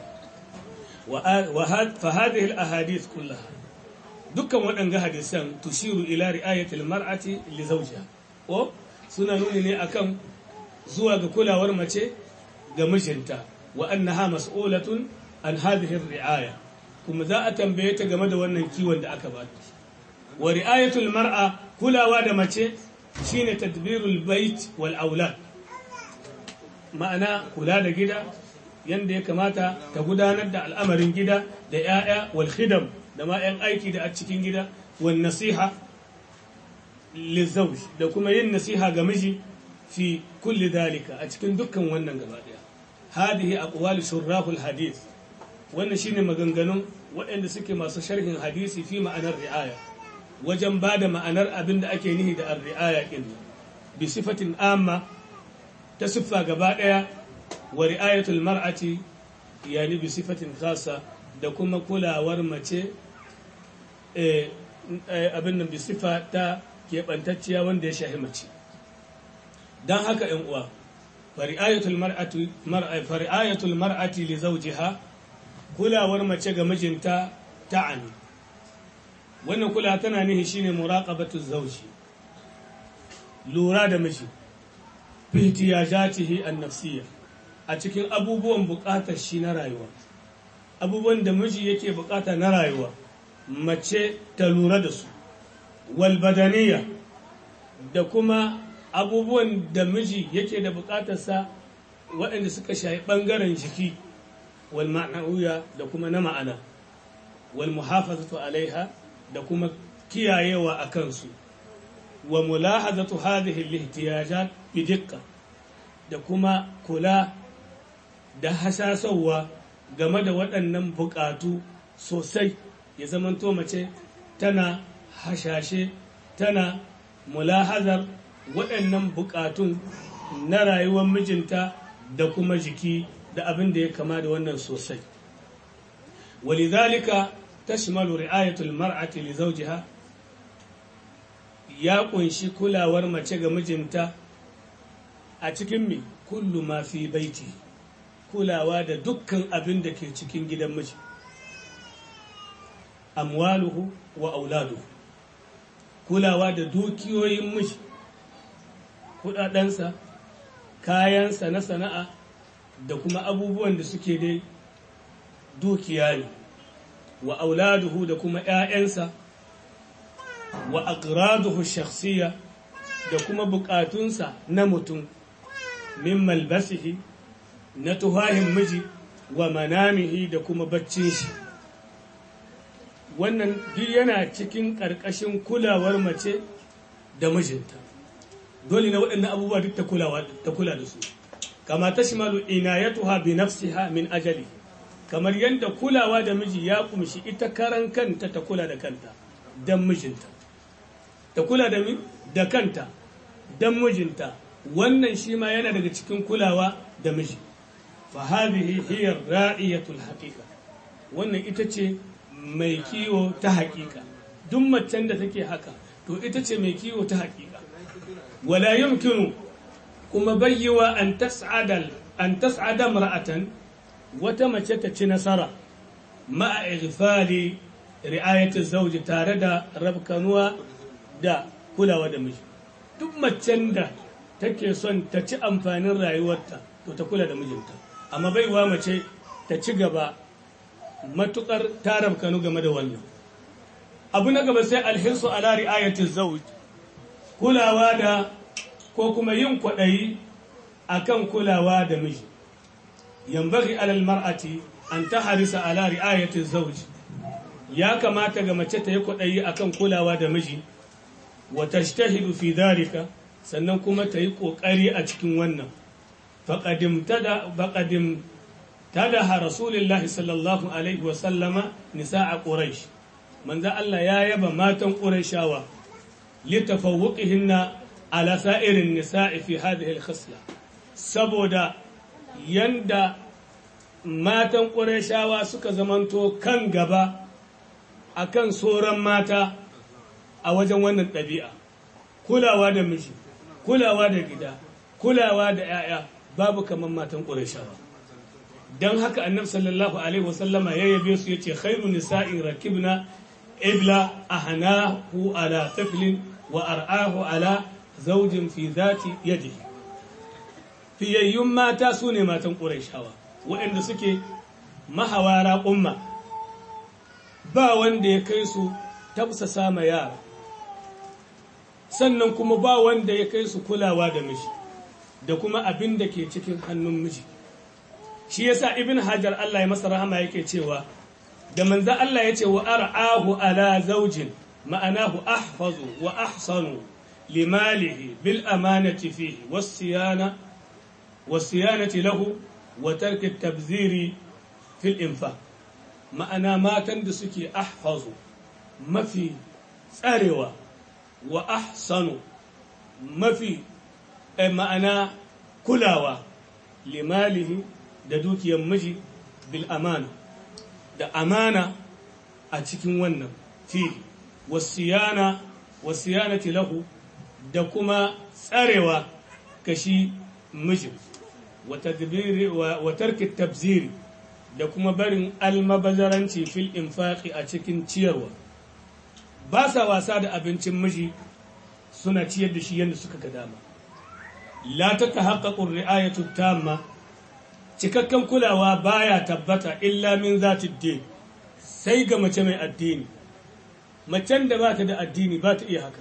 Speaker 1: wa fa hadhihi al ahadith kullaha dukkan waɗanga hadisan tushiru ila ri'ayatil mar'ati li zawjiha ko suna nuni ne akan zuwa ga kulawar mace ga mijinta wa annaha mas'ulatun an hadhihi ar-ri'aya kuma za a tambaye ta game da wannan kiwon da aka bata wa ri'ayatul mar'a kulawa da mace shine tadbirul bait wal aulad ma'ana kula da gida yanda ya kamata ta gudanar da al'amarin gida da 'ya'ya wal khidam da ma 'yan aiki da a cikin gida wan nasiha lizawj da kuma yin nasiha ga miji fi kulli dalika a cikin dukkan wannan gaba daya hadihi aqwalu shurrahul hadith wannan shine maganganun waɗanda suke masu sharhin hadisi fi ma'anar ri'aya wajen ba da ma'anar abin da ake nihi da ar-ri'aya kin bi sifatin amma ta siffa gaba ɗaya wa ri'ayatul mar'ati yani bi sifatin khassa da kuma kulawar mace abin nan bi sifa ta keɓantacciya wanda ya shahi mace don haka ‘yan uwa fari'ayatul mar'ati li zawjiha kulawar mace ga mijinta ta'ani wannan kula tana nihi shine muraqabatu zawji lura da miji fi ihtiyajatihi an-nafsiyya a cikin abubuwan bukatar shi na rayuwa abubuwan da miji yake bukata na rayuwa mace ta lura da su wal badaniyya da kuma abubuwan da miji yake da bukatarsa waɗanda suka shayi ɓangaren jiki wal ma'nawiyya da kuma na ma'ana wal muhafazatu alaiha da kuma kiyayewa a kansu wa mulahazatu hadhihi al-ihtiyajat bi diqqa da kuma kula da hasasawa game da waɗannan buƙatu sosai ya zamanto mace tana hashashe tana mulahazar waɗannan buƙatun na rayuwar mijinta da kuma jiki da abin da ya kama da wannan sosai walidhalika tashmalu ri'ayatul mar'ati li zawjiha ya kunshi kulawar mace ga mijinta a cikin mi kullu ma fi baiti kulawa da dukkan abin da ke cikin gidan miji amwaluhu wa auladuhu kulawa da dukiyoyin miji kudadensa kayansa na sana'a da kuma abubuwan da suke dai dukiya ne wa auladuhu da kuma ‘ya'yansa wa aqraduhu shakhsiyya da kuma bukatunsa na mutum min malbasihi na tuhahin miji wa manamihi da kuma baccin shi wannan duk yana cikin ƙarƙashin kulawar mace da mijinta dole na waɗannan abubuwa duk ta kula da su kama ta shimalu inayatuha bi nafsiha min ajali kamar yadda kulawa da miji ya kumshi ita karan kanta ta kula da kanta dan mijinta ta kula da da kanta dan mijinta wannan shi ma yana daga cikin kulawa da miji fa hadhihi hiya ra'iyatul haqiqa wannan ita ce mai kiwo ta haƙiƙa duk macen da take haka to ita ce mai kiwo ta haƙiƙa wala yumkinu kuma bayyawa an tas'ada an tas'ada mar'atan wata mace ta ci nasara ma'a ighfali ri'ayati zawji tare da rabkanuwa da kulawa da miji duk macen da take son ta ci amfanin rayuwarta to ta kula da mijinta amma baiwa mace ta ci gaba matukar ta rabkanu game da wannan abu na gaba sai alhinsu ala ri'ayati zawj kulawa da ko kuma yin kwaɗayi akan kulawa da miji yambaghi alal mar'ati an tahrisa ala ri'ayati zawj ya kamata ga mace ta yi kwaɗayi akan kulawa da miji wa tajtahidu fi dhalika sannan kuma ta yi kokari a cikin wannan faqadim tada baqadim tadaha rasulullahi sallallahu alaihi wa sallama nisaa quraish manzo Allah ya yaba matan qurayshawa litafawuqihinna ala sa'irin nisa'i fi hadhihi al-khasla saboda yanda matan qurayshawa suka zamanto kan gaba akan sauran mata a wajen wannan ɗabi'a kulawa da miji kulawa da gida kulawa da 'ya'ya babu kaman matan qurayshawa dan haka annabi sallallahu alaihi wasallama ya yabe su yace khairu nisa'in rakibna ibla ahnahu ala tiflin wa ar'ahu ala zawjin fi dhati yadihi fiyayyun mata sune matan qurayshawa waɗanda suke mahawara umma ba wanda ya kai su tafsasa ma yara sannan kuma ba wanda ya kai su kulawa da miji da kuma abin da ke cikin hannun miji shi yasa ibn hajar Allah ya masa rahama yake cewa da manzo Allah ya ce wa ar'ahu ala zawjin ma'anahu ahfazu wa ahsanu limalihi bil amanati fihi was siyana was siyanati lahu wa tarki at-tabziri fil infaq ma'ana matan da suke ahfazu mafi tsarewa wa ahsanu mafi ma'ana kulawa limalihi da dukiyar miji bil amana da amana a cikin wannan fili wasiyana wasiyanati lahu da kuma tsarewa kashi miji wa tadbiri wa tarki tabziri da kuma barin almabazaranci fil infaqi a cikin ciyarwa ba sa wasa da abincin miji suna ciyar da shi yadda suka ga dama la tatahaqqaqu ar-ri'ayatu tamma cikakken kulawa baya tabbata illa min zati din sai ga mace mai addini macen da ba ta da addini ba ta iya haka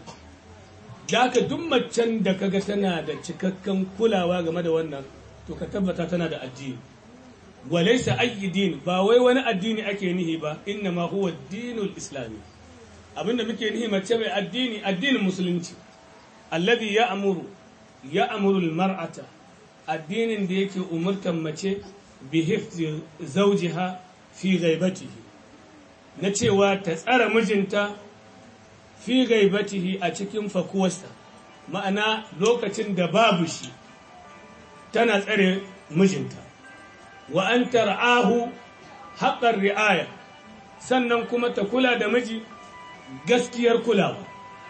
Speaker 1: da haka duk macen da kaga tana da cikakken kulawa game da wannan to ka tabbata tana da addini walaysa ayyi din ba wai wani addini ake nihi ba inna ma huwa dinul islami abinda muke nihi mace mai addini addinin musulunci alladhi ya'muru ya'muru al-mar'ata addinin da yake umurtan mace bi hifzi zawjiha fi ghaibatihi na cewa ta tsara mijinta fi ghaibatihi a cikin fakuwarsa ma'ana lokacin da babu shi tana tsare mijinta wa an tar'ahu haqqar ri'aya sannan kuma ta kula da miji gaskiyar kulawa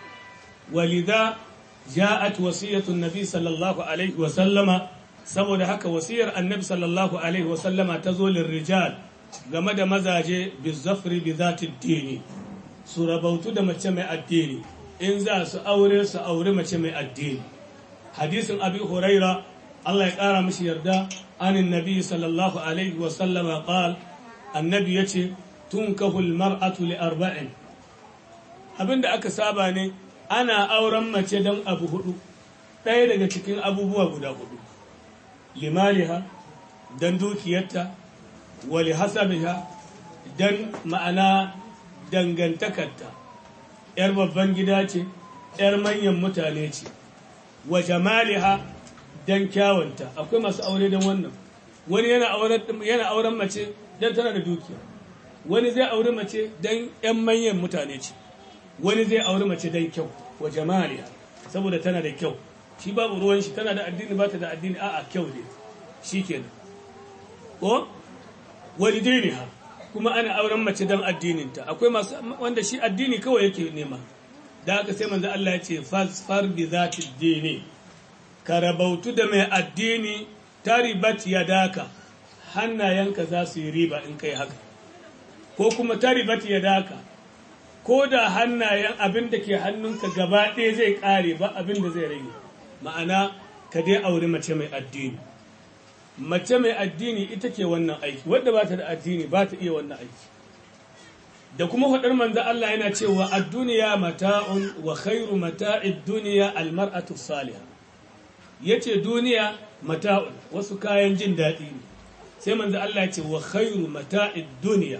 Speaker 1: walidha ja'at wasiyatu an-nabi sallallahu alaihi wa sallama saboda haka wasiyar annabi sallallahu alaihi wa sallama ta zo lirrijal game da mazaje bizafri bi zati dini su rabautu da mace mai addini in za su aure su aure mace mai addini hadisin abi huraira Allah ya kara mishi yarda anin nabi sallallahu alaihi wa sallama qal annabi yace tunkahu almar'atu li arba'in abinda aka saba ne ana auren mace don abu hudu ɗaya daga cikin abubuwa guda hudu limaliha don dukiyarta wali hasabiha don ma'ana dangantakarta ‘yar babban gida ce ‘yar manyan mutane ce wa jamaliha don kyawunta akwai masu aure don wannan wani yana auren mace don tana da dukiya wani zai aure mace don ‘yan manyan mutane ce wani zai aure mace don kyau wa jamaliha saboda tana da kyau shi babu ruwan shi tana da addini ba ta da addini a'a kyau ne shi kenan ko walidiniha kuma ana auren mace don addininta akwai masu wanda shi addini kawai yake nema da haka sai manzo Allah ya ce fasfar bi zati dini ka rabautu da mai addini taribat yadaka hannayenka za su yi riba in kai haka ko kuma taribat yadaka ko da hannayen abin da ke hannunka gaba ɗaya zai ƙare ba abin da zai rage ma'ana ka dai auri mace mai addini mace mai addini ita ke wannan aiki wadda ba ta da addini ba ta iya wannan aiki da kuma faɗar manzo Allah yana cewa ad-dunya mata'un wa khairu mata'id dunya al-mar'atu salihah yace duniya mata'un wasu kayan jin daɗi ne sai manzo Allah ya ce wa khairu mata'id dunya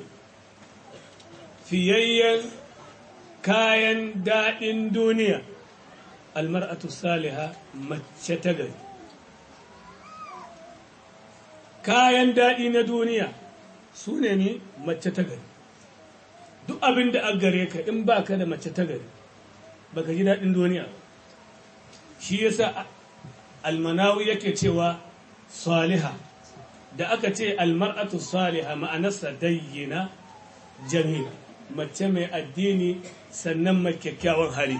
Speaker 1: fiyayyan kayan daɗin duniya al-mar'atu salihah mace ta gari kayan daɗi na duniya su ne ne mace ta gari duk abin da an gare ka in ba ka da mace ta gari ba ka ji daɗin duniya shi yasa almanawi yake cewa saliha da aka ce almar'atu saliha ma'anarsa dayyina jamila mace mai addini sannan mai kyakkyawan hali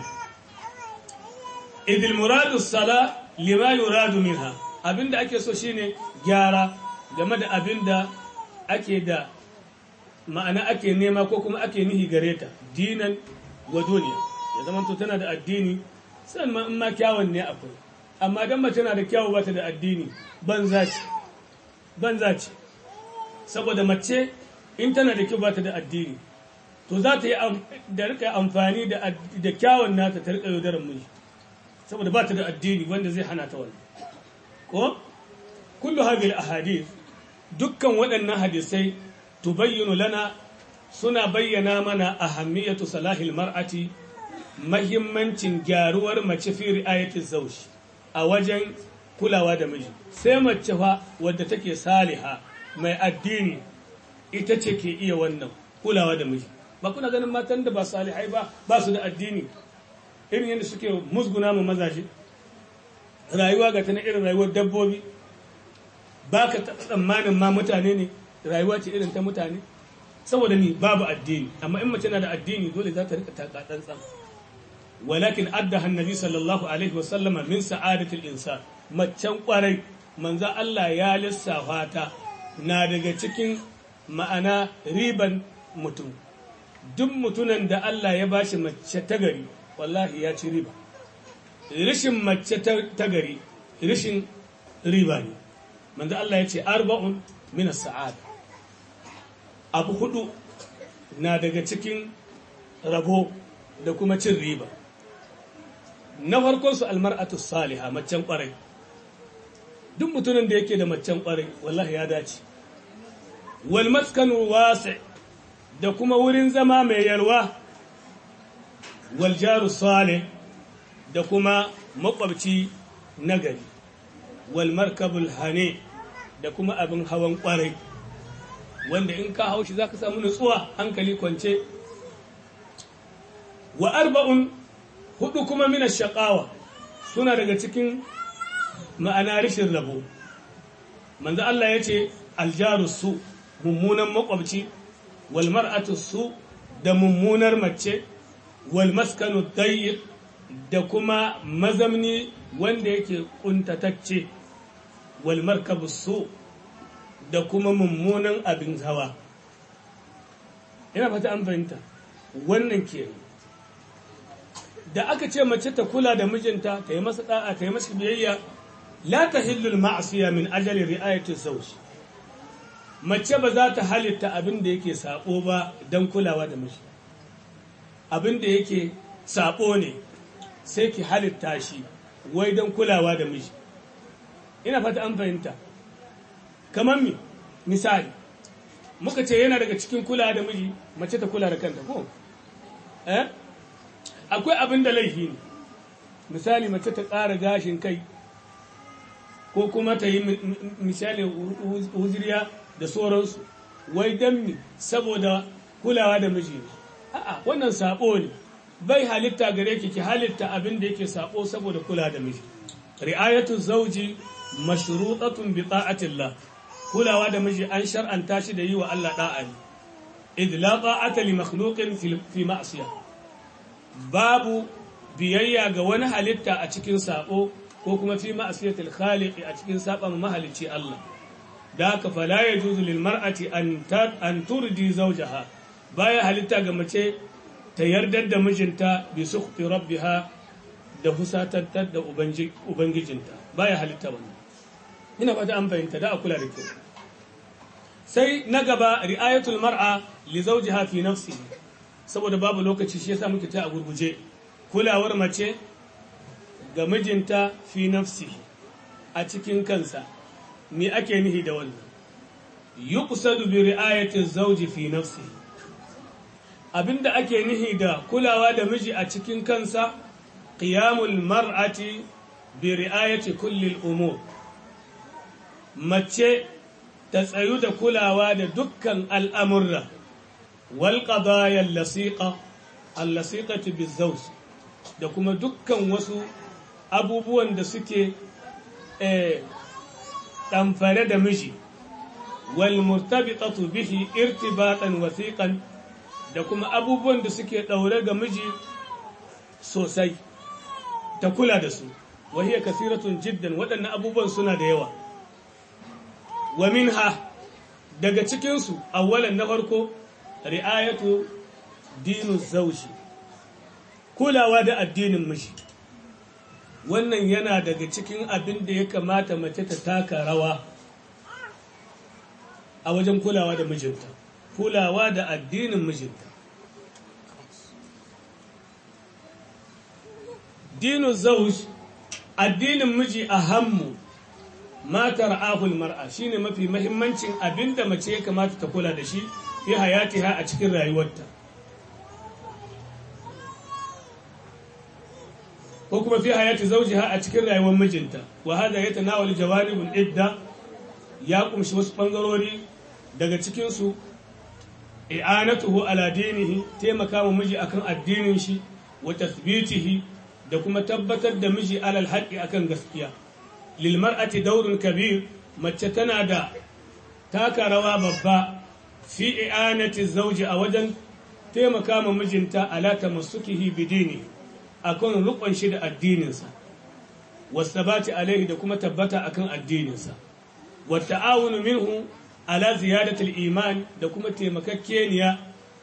Speaker 1: idil muradu sala lima yuradu minha abinda ake so shine gyara game da abin da ake da ma'ana ake nema ko kuma ake nihi gare ta dinan wa duniya ya zama to tana da addini sannan in ma kyawun ne akwai amma dan mace tana da kyawu ba ta da addini banza ce banza ce saboda mace in tana da kyau ba ta da addini to za ta yi da rika amfani da da kyawun nata ta rika yaudarar miji saboda ba ta da addini wanda zai hana ta wannan ko kullu hadhihi al-ahadith dukkan waɗannan hadisai tubayyinu lana suna bayyana mana ahammiyatu salahil mar'ati mahimmancin gyaruwar mace fi ri'ayati zawj a wajen kulawa da miji sai mace fa wadda take saliha mai addini ita ce ke iya wannan kulawa da miji ba kuna ganin matan da ba salihai ba ba su da addini irin yadda suke musguna mu mazaje rayuwa ga ta na irin rayuwar dabbobi ba ka tsammanin ma mutane ne rayuwa ce irin ta mutane saboda ni babu addini amma in mace na da addini dole za ta rika taka tsantsan walakin addaha annabi sallallahu alaihi wasallama min sa'adatil insan macen kwarai manzo Allah ya lissafa ta na daga cikin ma'ana riban mutum duk mutunan da Allah ya bashi mace ta gari wallahi ya ci riba rishin mace ta gari rishin riba ne manzo Allah ya ce arba'un min as-sa'ada abu hudu na daga cikin rabo da kuma cin riba na farkon su almar'atu salihah macen kwarai duk mutumin da yake da macen kwarai wallahi ya dace wal maskanu wasi' da kuma wurin zama mai yalwa wal jaru salih da kuma makwabci nagari wal markabul hani da kuma abin hawan kwarai wanda in ka haushi zaka samu nutsuwa hankali kwance wa arba'un hudu kuma min ash-shaqawa suna daga cikin ma'ana rishin rabo manzo Allah yace aljaru su mummunan makwabci wal mar'atu su da mummunar mace wal maskanu dayyiq da kuma mazamni wanda yake kuntatacce wal markabu su da kuma mummunan abin hawa ina fata an fahimta wannan ke da aka ce mace ta kula da mijinta ta yi masa da'a ta yi masa biyayya la tahillu al-ma'siya min ajali ri'ayati zawj mace ba za ta halitta abin da yake sabo ba dan kulawa da miji abin da yake sabo ne sai ki halitta shi wai don kulawa da miji. Ina fata an fahimta. Kamar mi misali muka ce yana daga cikin kulawa da miji mace ta kula da kanta ko eh akwai abin da laifi ne. Misali mace ta ƙara gashin kai ko kuma ta yi misali huziriya da sauransu wai don mi saboda kulawa da miji ne. A'a wannan sabo ne, bai halitta gare ki ki halitta abin da yake sabo saboda kula da miji. Ri'ayatu zawji mashrutatun bi ta'atillah, kulawa da miji an shar'anta shi da yi wa Allah da'a ne. Idh la ta'ata li makhluqin fi ma'siyah, babu biyayya ga wani halitta a cikin sabo ko kuma fi ma'siyatil khaliq a cikin saba mahalicci Allah. Da haka fala yajuzu lil mar'ati an an turdi zawjaha, baya halitta ga mace ta yardar da mijinta bi sukhti rabbiha da husatantar da ubangijinta, baya halitta wannan. Ina fata an fahimta, da a kula da kyau. Sai na gaba ri'ayatul mar'a li zawjiha fi nafsihi, saboda babu lokaci shi yasa muke ta a gurguje. Kulawar mace ga mijinta fi nafsihi, a cikin kansa. Me ake nihi da wannan? Yuqsadu bi ri'ayati zawji fi nafsihi, abinda ake nihi da kulawa da miji a cikin kansa, qiyamul mar'ati bi ri'ayati kulli al-umur, mace ta tsayu da kulawa da dukkan al'amurra, wal qadaya al-lasiqa al-lasiqati biz-zawj, da kuma dukkan wasu abubuwan da suke eh ɗamfare da miji, wal murtabitatu bihi irtibatan wasiqan, da kuma abubuwan da suke ɗaure ga miji sosai, ta kula da su. Wa hiya kasiratun jiddan, waɗannan abubuwan suna da yawa. Wa minha, daga cikinsu awwalan na farko ri'ayatu dinu zawji, kulawa da addinin miji. Wannan yana daga cikin abin da ya kamata mace ta taka rawa a wajen kulawa da mijinta, kulawa da addinin mijinta. Dinu zawj, addinin miji a hammu matar ahul mar'a, shine mafi mahimmancin abin da mace ya kamata ta kula da shi fi hayatiha a cikin rayuwarta, ko kuma fi hayati zawjiha a cikin rayuwar mijinta. Wa hada yatanawal jawaribul idda, ya kumshi wasu bangarori daga cikin su i'anatuhu ala dinihi, taimaka wa miji akan addinin shi, wa tathbitihi, da kuma tabbatar da miji alal haqqi akan gaskiya. Lil mar'ati dawrun kabir, mace tana da taka rawa babba fi i'anati zawji, a wajen taimaka wa mijinta ala tamassukihi bidinihi, akan rukun shi da addininsa, wasabati alaihi, da kuma tabbata akan addininsa, wa ta'awunu minhu ala ziyadatul iman, da kuma taimakakeniya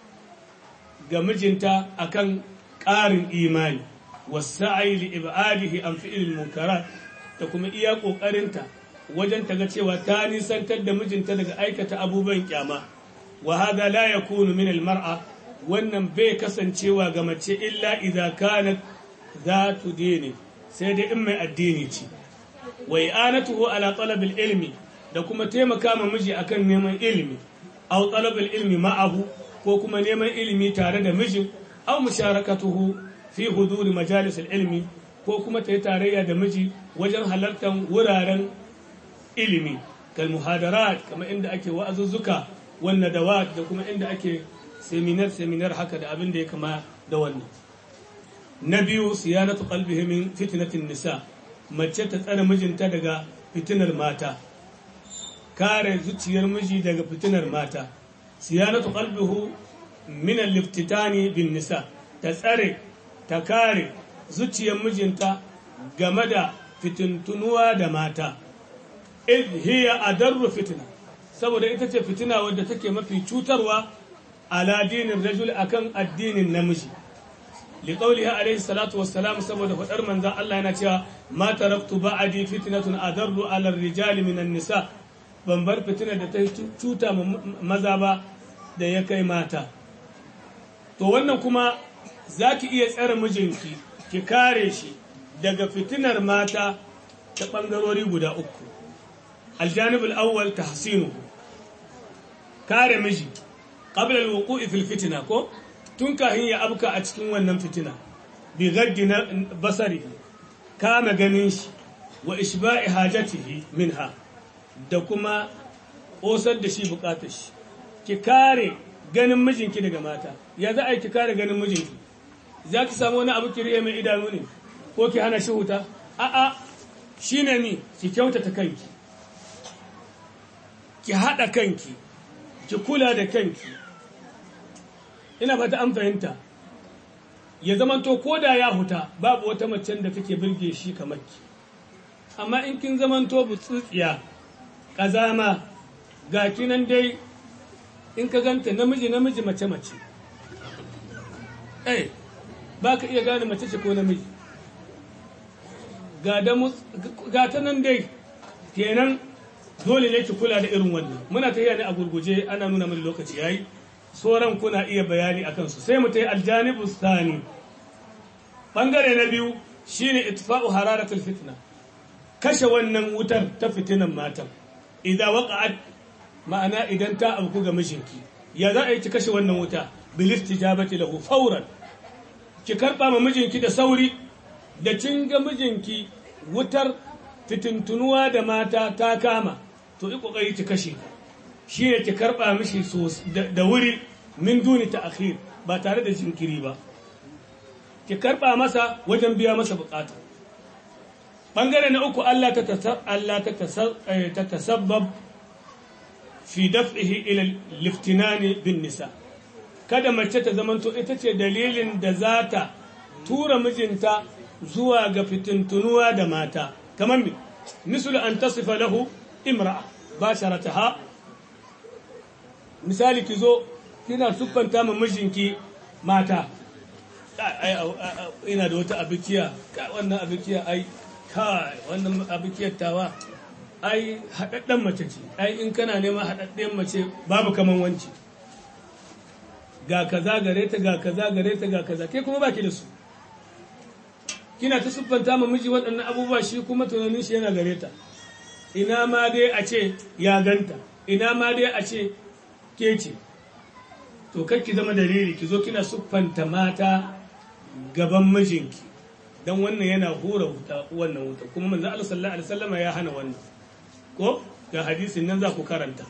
Speaker 1: ga mijinta akan ƙarin imani, wasa'i li ibadihi an fi'il munkarat, da kuma iya ƙoƙarinta wajen ta ga cewa ta nisantar da mijinta daga aikata abubuwan kyama. Wa hada la yakunu min al mar'a, wannan bai kasancewa ga mace illa idza kanat zatu dini, sai dai in mai addini ce. Wa i'anatuhu ala talab al ilmi, da kuma taimaka ma miji akan neman ilimi, aw talab al ilmi ma'ahu, ko kuma neman ilimi tare da mijin, aw musharakatuhu fi hudur majalis al ilmi, ko kuma ta yi tarayya da miji wajen halartar wuraren ilimi, kal muhadarat, kamar inda ake wa'azuzzuka, wannan dawat, da kuma inda ake seminar seminar haka da abin da ya kama da wannan. Na biyu, siyanatu qalbihi min fitnatin nisa, mace ta tsare mijinta daga fitinar mata, kare zuciyar miji daga fitinar mata. Siyanatu qalbihi min al-iftitani bin nisa, ta tsare ta kare zuciyar mijinta game da fitintunuwa da mata. Idh hiya adarru fitna, saboda ita ce fitina wadda take mafi cutarwa ala dinin rajul, akan addinin namiji. Liqauliha alayhi salatu wassalam, saboda fadar manzon Allah yana cewa ma taraktu ba'di fitnatun adarru ala ar-rijal min an-nisa, ban bar fitinar da ta cuta maza ba da ya kai mata. To wannan kuma zaki iya tsare mijinki
Speaker 2: ki kare shi daga fitinar mata ta ɓangarori guda uku. Aljanibul awwal tahsinu, kare miji qabla alwuqu'i fil fitna, ko tun kafin ya abka a cikin wannan fitina, bi gaddi basari, kama ganin shi, wa ishba'i hajatihi minha, da kuma osar da shi bukatar shi. Ki kare ganin mijinki daga mata. Ya za a yi ki kare ganin mijinki? Za ki samu wani abu ki riye mai idanu ne, ko ki hana shi huta? A'a, shi ne ni, ki kyautata kanki, ki haɗa kanki, ki kula da kanki. Ina fata an fahimta. Ya zamanto ko da ya huta, babu wata macen da take birge shi kamar ki. Amma in kin zamanto butsutsiya, ƙazama, ga kinan dai in ka ganta namiji namiji mace mace, eh ba ka iya gane mace ce ko namiji, ga ta nan dai, kenan dole ne ki kula da irin wannan. Muna ta ne a gurguje, ana nuna mini lokaci yayi, sauran kuna iya bayani akan su. Sai mu ta yi aljanibu sani, bangare na biyu shine itfa'u hararatul fitna, kashe wannan wutar ta fitinan matan. Idan waqa'at, ma'ana idan ta auku ga mijinki, ya za a yi ki kashe wannan wuta? Bil istijabati lahu fawran, ki karba ma mijinki da sauri. Da kin ga mijinki wutar fitintunuwa da mata ta kama, to yi kokari ki kashe, shine ki karba mishi da wuri, min duni ta'khir, ba tare da jinkiri ba. Ki karba masa wajen biya masa bukata. Bangare na uku, Allah ta Allah ta tasabbab fi daf'ihi ila liftinani bin nisa. Kada mace ta zamanto ita ce dalilin da za ta tura mijinta zuwa ga fitintunuwa da mata. Kamar mi, misal an tasifa lahu imra'a basharataha. Misali ki zo kina siffanta ma mijinki mata. Ina da wata abikiya, wannan abikiya ai kai wannan abikiyar tawa ai haɗaɗɗen mace ce, ai in kana neman haɗaɗɗen mace babu kaman wanci, ga kaza gare ta ga kaza gare ta ga kaza, ke kuma baki da su. Kina ta siffanta ma miji waɗannan abubuwa, shi kuma tunanin shi yana gare ta. Ina ma dai a ce ya ganta, ina ma dai a ce ke ce. To kar ki zama dalili ki zo kina siffanta mata gaban mijinki, dan wannan yana hura wuta, wannan wuta. Kuma manzo Allah sallallahu alaihi wasallam ya hana wannan, ko ga hadisin nan za ku karanta.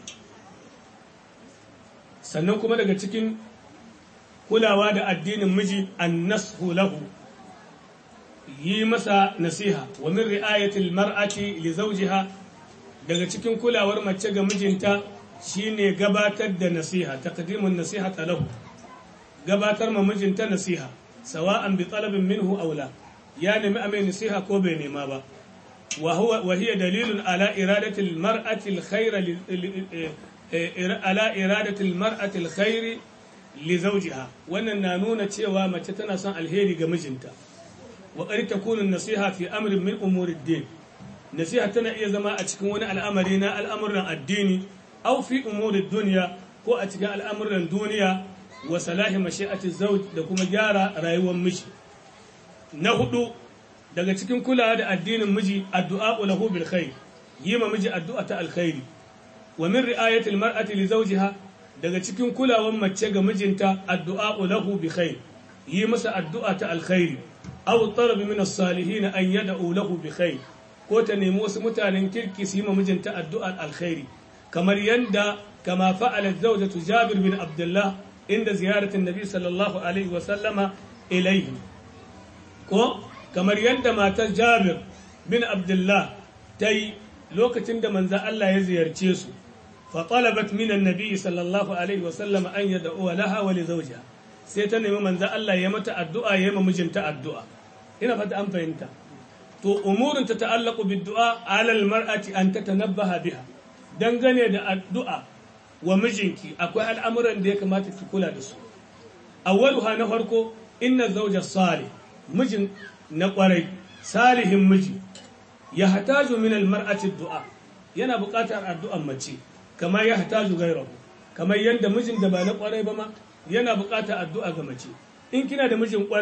Speaker 2: Sannan kuma daga cikin kulawa da addinin miji, an-nashu lahu, yi masa nasiha. Wa min ri'ayatil mar'ati li zawjiha, daga cikin kulawar mace ga mijinta shine gabatar da nasiha, taqdimun nasihata lahu, gabatar ma mijinta nasiha, sawa'an bi talabin minhu aw la, ya nemi a mai nasiha ko bai nema ba. wa hiya dalilun ala iradati almar'ati alkhayra ala iradati almar'ati alkhayri li zawjiha. Wannan na nuna cewa mace tana son alheri ga mijinta. wa qad takunu an-nasiha fi amrin min umuri ad-din, nasiha tana iya zama a cikin wani al'amari na al'amuran addini, aw fi umuri ad-dunya, ko a cikin al'amuran duniya, wa salahi mashi'ati zawj, da kuma gyara rayuwar miji. Na hudu daga cikin kulawa da addinin miji, addu'a lahu bil khair, yi ma miji addu'a ta alkhairi. Wa min ri'ayati al-mar'ati li zawjiha, daga cikin kulawar mace ga mijinta, addu'a lahu bi khair, yi masa addu'a ta alkhairi. Aw talab min as-salihin an yad'u lahu bi khair, ko ta nemi wasu mutanen kirki su yi ma mijinta addu'a alkhairi, kamar yanda kama fa'alat zawjatu Jabir bin Abdullah inda ziyaratin Nabi sallallahu alaihi wa sallama ilayhi, ko kamar yadda matar Jabir bin Abdullah ta yi lokacin da manzo Allah ya ziyarce su, fa talabat min annabi sallallahu alaihi wa sallama an yad'u laha wa li zawjiha, sai ta nemi manzo Allah ya mata addu'a, ya ma mijinta addu'a. Ina fata an fahimta. To umurin ta ta'allaqu bid du'a ala al-mar'ati an tatanabbaha biha, dangane da addu'a wa mijinki akwai al'amuran da ya kamata ki kula da su. Awwaluha, na farko, inna zawja salih, mijin na kwarai, salihin miji, ya hataju min almar'ati du'a, yana buƙatar addu'an mace, kamar ya hataju gairahu, kamar yadda mijin da ba na kwarai ba ma yana buƙatar addu'a ga mace. In kina da mijin kwarai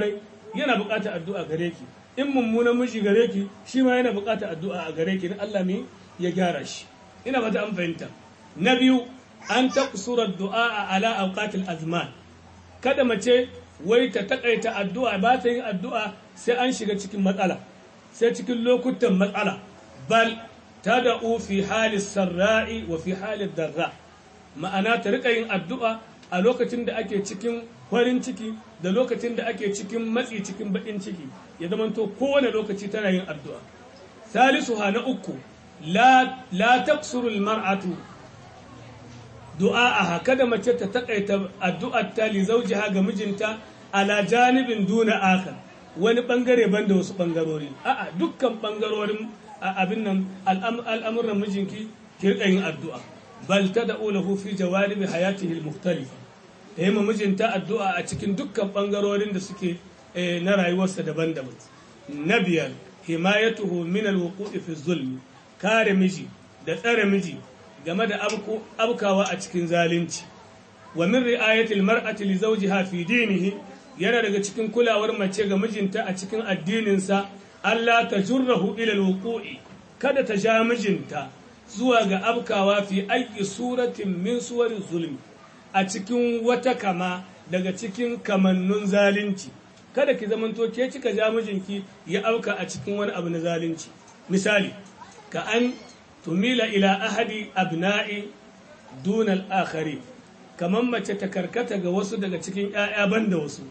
Speaker 2: yana buƙatar addu'a gare ki in mummunan miji gare ki shi ma yana buƙatar addu'a a gare ki na Allah me ya gyara shi ina ba ta an fahimta na biyu an taqsura du'a ala awqatil azman kada mace wai ta takaita addu'a ba ta yin addu'a sai an shiga cikin matsala sai cikin lokutan matsala bal tad'u fi halis sarra'i wa fi halid darra ma'ana ta rika yin addu'a a lokacin da ake cikin farin ciki da lokacin da ake cikin matsi cikin bakin ciki ya zamanto kowane lokaci tana yin addu'a salisuha na uku la la taqsuru almar'atu du'a'aha kada mace ta takaita addu'ar ta li zawjiha ga mijinta ala janibin duna akhar wani bangare banda wasu bangarori a'a dukkan bangarorin abin nan al'amuran mijinki ki rika yin addu'a bal tad'u lahu fi jawanibi hayatihi almukhtalifa ta yi mijinta addu'a a cikin dukkan bangarorin da suke na rayuwarsa daban-daban na biyar himayatuhu min alwuqu'i fi zulmi kare miji da tsare miji game da abkawa a cikin zalunci wa min ri'ayati almar'ati li zawjiha fi dinihi yana daga cikin kulawar mace ga mijinta a cikin addininsa Allah ta jurrahu ila alwuqu'i kada ta ja mijinta zuwa ga abkawa fi aiki suratin min suwarin zulmi a cikin wata kama daga cikin kamannun zalunci kada ki zamanto ke kika ja mijinki ya auka a cikin wani abu na zalunci misali ka an tumila ila ahadi abna'i duna al-akhari kaman mace ta karkata ga wasu daga cikin ƴaƴa banda wasu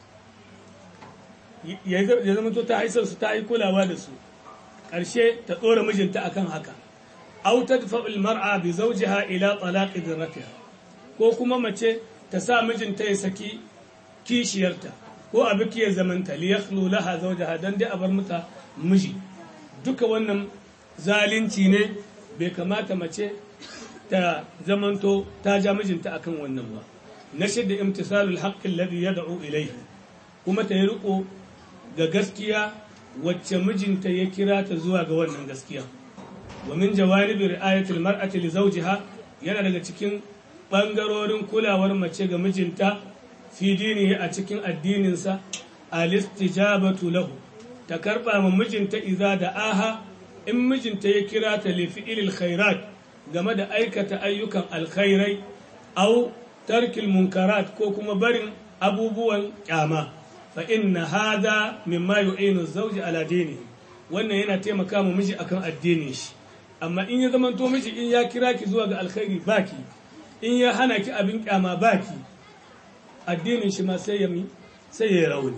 Speaker 2: ya zamanto ta haisar su ta yi kulawa da su ƙarshe ta ɗora mijinta akan haka aw tadfa'u al-mar'a bi zawjiha ila talaqi dirratiha ko kuma mace ta sa mijinta ya saki kishiyarta ko a biki ya zamanta li yakhlu laha zawjaha dan dai a bar mata miji duka wannan zalunci ne bai kamata mace ta zamanto ta ja mijinta akan wannan ba na shidda imtisalul haqqi alladhi yad'u ilayhi kuma ta yi riko ga gaskiya wacce mijinta ya kira ta zuwa ga wannan gaskiya wa min jawanibi ri'ayatil mar'ati li zawjiha yana daga cikin bangarorin kulawar mace ga mijinta fi dinihi a cikin addininsa alistijabatu lahu ta karba ma mijinta idza da aha in mijinta ya kira ta li fi'ilil khairat game da aikata ayyukan alkhairai au tarkil munkarat ko kuma barin abubuwan kyama fa inna hada mimma yu'inu zawji ala dinihi wannan yana taimaka ma miji akan addinin shi amma in ya zamanto miji in ya kira ki zuwa ga alkhairi baki in ya hana ki abin kyama baki addinin shi ma sai ya mi sai ya rauni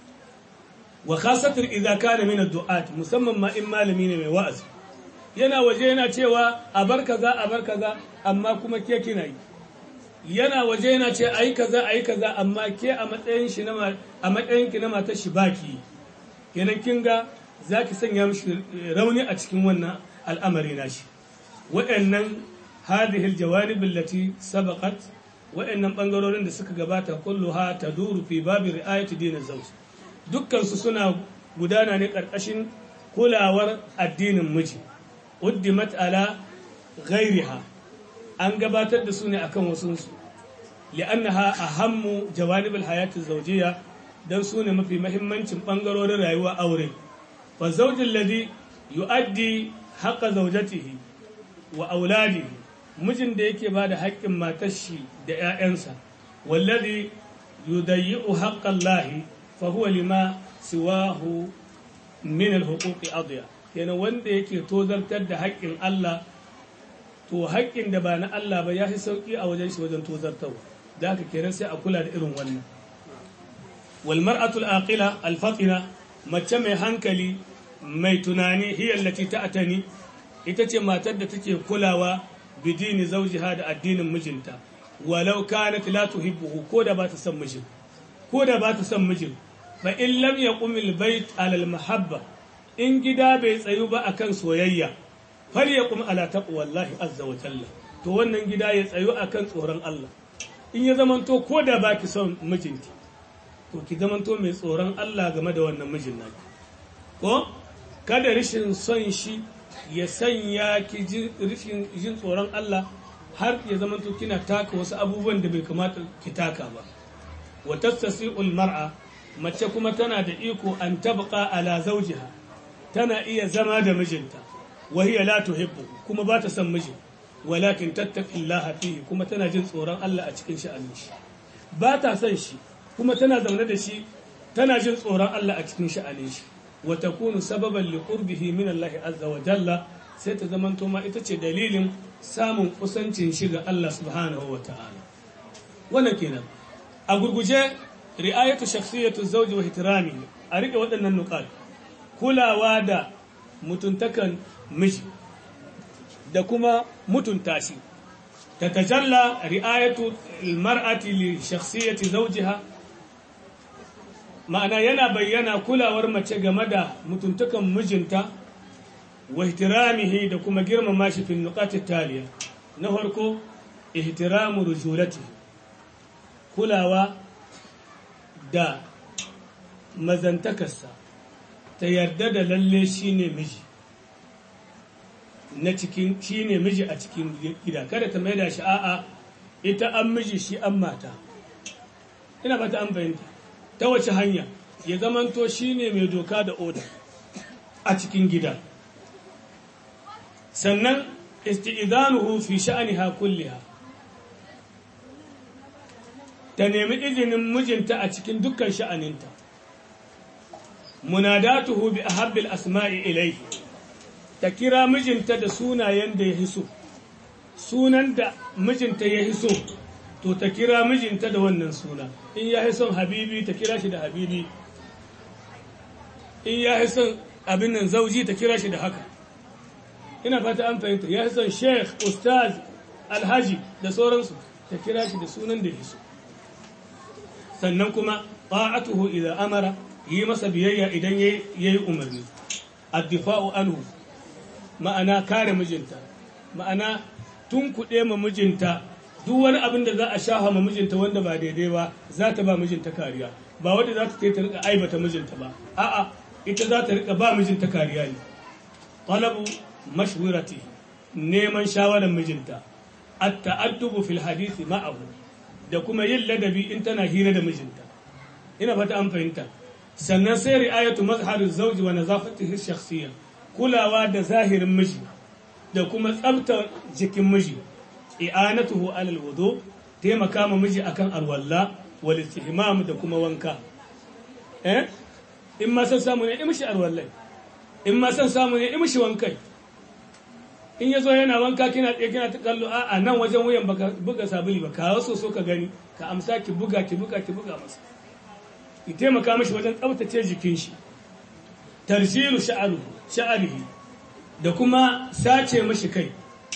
Speaker 2: wa khasatan idza kana min ad-du'at musamman ma in malami ne mai wa'azi yana waje yana cewa a bar kaza a bar kaza amma kuma ke kina yi yana waje yana ce ayi kaza ayi kaza amma ke a matsayin shi na a matsayin ki na matar shi baki kenan kin ga zaki sanya mishi rauni a cikin wannan al'amari nashi waɗannan hadhihi aljawanib allati sabaqat waɗannan bangarorin da suka gabata kulluha taduru fi babi ri'ayati din az-zawj dukkan su suna gudana ne karkashin kulawar addinin miji uddimat ala ghairiha an gabatar da su ne akan wasu su li'annaha ahammu jawanib alhayati az-zawjiyya dan su ne mafi muhimmancin bangarorin rayuwa aure fa zawjul ladhi yu'addi haqqa zawjatihi wa auladihi mijin da yake bada haƙƙin matar shi da ƴaƴansa wallazi yudayyi'u haqqa Allah fa huwa lima siwahu min al-huquqi adiya kenan wanda yake tozartar da haƙƙin Allah to haƙƙin da ba na Allah ba ya fi sauƙi a wajen shi wajen tozartarwa da haka kenan sai a kula da irin wannan wal mar'atu al-aqila al-fatina mace mai hankali mai tunani hiya allati ta'tani ita ce matar da take kulawa bidini zawjiha da addinin mijinta walau kanat la tuhibbuhu ko da ba ta son mijin ko da ba ta son mijin fa in lam yaqum al-bayt ala al-mahabba in gida bai tsayu ba akan soyayya fal yaqum ala taqwallahi azza wa jalla to wannan gida ya tsayu akan tsoron Allah in ya zamanto ko da baki son mijinki to ki zamanto mai tsoron Allah game da wannan mijin naki ko kada rishin son shi ya sanya ki ji rishin jin tsoron Allah har ya zamanto kina taka wasu abubuwan da bai kamata ki taka ba wa tastasi'ul mar'a mace kuma tana da iko an tabqa ala zawjiha tana iya zama da mijinta wa hiya la tuhibbu kuma ba ta son mijin walakin tattaqillaha fihi kuma tana jin tsoron Allah a cikin sha'anin shi ba ta son shi kuma tana zaune da shi tana jin tsoron Allah a cikin sha'anin shi wa takunu sababan li qurbihi min Allah azza wa jalla sai ta zamanto ma ita ce dalilin samun kusancin shi ga Allah subhanahu wa ta'ala wannan kenan a gurguje ri'ayatu shakhsiyatu zawji wa ihtirami a rike waɗannan nuqat kulawa da mutuntakan miji da kuma mutunta shi ta tajalla ri'ayatu almar'ati li shakhsiyati zawjiha ma'ana yana bayyana kulawar mace game da mutuntakan mijinta wa ihtiramihi da kuma girmama shi fi nuqati taliya na farko ihtiramu rujulati kulawa da mazantakarsa ta yarda da lalle shine miji na cikin shine miji a cikin gida kada ta maida shi a'a ita an miji shi an mata ina ba ta an fahimta ta wace hanya ya zamanto shine mai doka da oda a cikin gida sannan isti'danuhu fi sha'niha kulliha ta nemi izinin mijinta a cikin dukkan sha'aninta munadatuhu bi ahabbil asma'i ilayhi ta kira mijinta da sunayen da ya hiso sunan da mijinta ya hiso to ta kira mijinta da wannan suna in ya hison habibi ta kira shi da habibi in ya hison abin nan zauji ta kira shi da haka ina fata an fahimta ya hison sheikh ustaz alhaji da sauransu ta kira shi da sunan da ya hiso sannan kuma ta'atuhu idza amara yi masa biyayya idan yayi umarni addifa'u anhu ma'ana kare mijinta ma'ana tun kuɗe ma mijinta duk wani abin da za a shafa ma mijinta wanda ba daidai ba za ta ba mijinta kariya ba wanda za ta ta rika aibata mijinta ba a'a ita za ta rika ba mijinta kariya ne talabu mashwirati neman shawaran mijinta at-ta'addubu fil hadisi ma'ahu da kuma yin ladabi in tana hira da mijinta ina fata an fahimta sannan sai ri'ayatu mazhariz zawji wa nazafatihi shakhsiyya kulawa da zahirin miji da kuma tsabtar jikin miji i'anatuhu alal wudu taimaka ma miji akan alwalla wal istihmam da kuma wanka eh in ma san samu ne imishi alwallai in ma san samu ne imishi wankai in yazo yana wanka kina tsaye kina ta kallo a a nan wajen wuyan baka buga sabuli ba ka waso so ka gani ka amsa ki buga ki buga ki buga masa ki taimaka mishi wajen tsabtace jikin shi tarsilu sha'aru sha'arihi da kuma sace mishi kai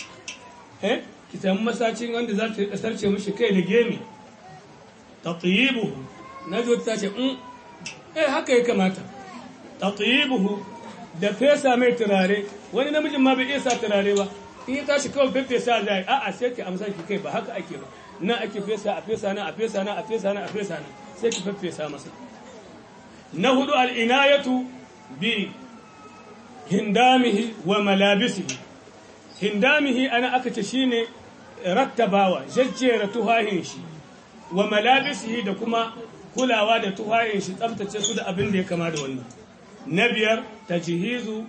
Speaker 2: eh ki samu masacin wanda za ta sarce mishi kai da gemi tatyibuhu najo ta ce in eh haka ya kamata tatyibuhu da fesa mai turare wani namijin ma bai iya sa turare ba in ya tashi kawai fefesa zai a'a sai ki amsa ki kai ba haka ake ba na ake fesa a fesa na a fesa na a fesa na a fesa na sai ki fefesa masa na hudu al'inayatu bi hindamihi wa malabisihi hindamihi ana aka ce shine rattabawa jajjera tuhahin shi wa malabisihi da kuma kulawa da tuhahin shi tsabtace su da abin da ya kama da wannan na biyar tajhizu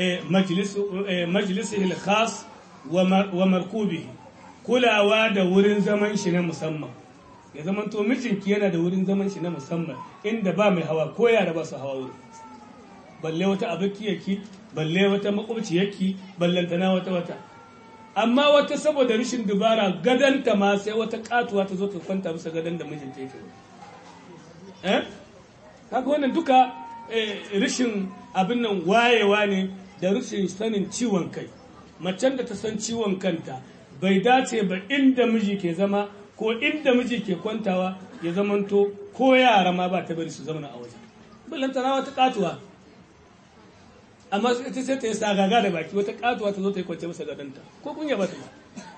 Speaker 2: majlisihi al-khas wa markubihi kulawa da wurin zaman shi na musamman ya zaman to mijinki yana da wurin zaman shi na musamman inda ba mai hawa ko yara ba su hawa wurin balle wata abokiyarki balle wata makwabciyarki ballantana wata wata amma wata saboda rashin dubara gadanta ma sai wata katuwa ta zo ta kwanta bisa gadan da mijinta yake eh haka wannan duka rashin abin nan wayewa ne da rashin sanin ciwon kai macen da ta san ciwon kanta bai dace ba inda miji ke zama ko inda miji ke kwantawa ya zamanto ko yara ma ba ta bari su zauna a wajen ballantana wata katuwa amma ita sai ta yi sagaga da baki wata katuwa ta zo ta yi kwance masa gadanta ko kunya ba ta ba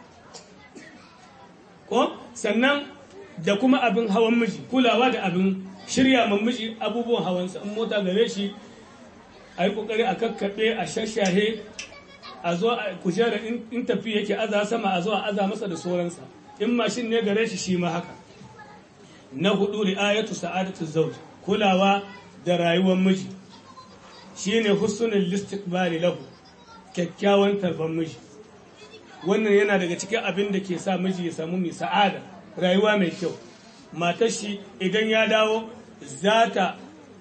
Speaker 2: ko sannan da kuma abin hawan miji kulawa da abin shirya man miji abubuwan hawansa in mota gare shi a yi kokari a kakkaɓe a shashahe a zo a kujera in tafi yake aza sama a zo a aza masa da sauransa in mashin ne gare shi shi ma haka na hudu ri'ayatu sa'adatu zawj kulawa da rayuwar miji shine husnul istiqbali lahu, kyakkyawan tarban miji. Wannan yana daga cikin abin da ke sa miji ya samu mai sa'ada, rayuwa mai kyau. Matar shi idan ya dawo za ta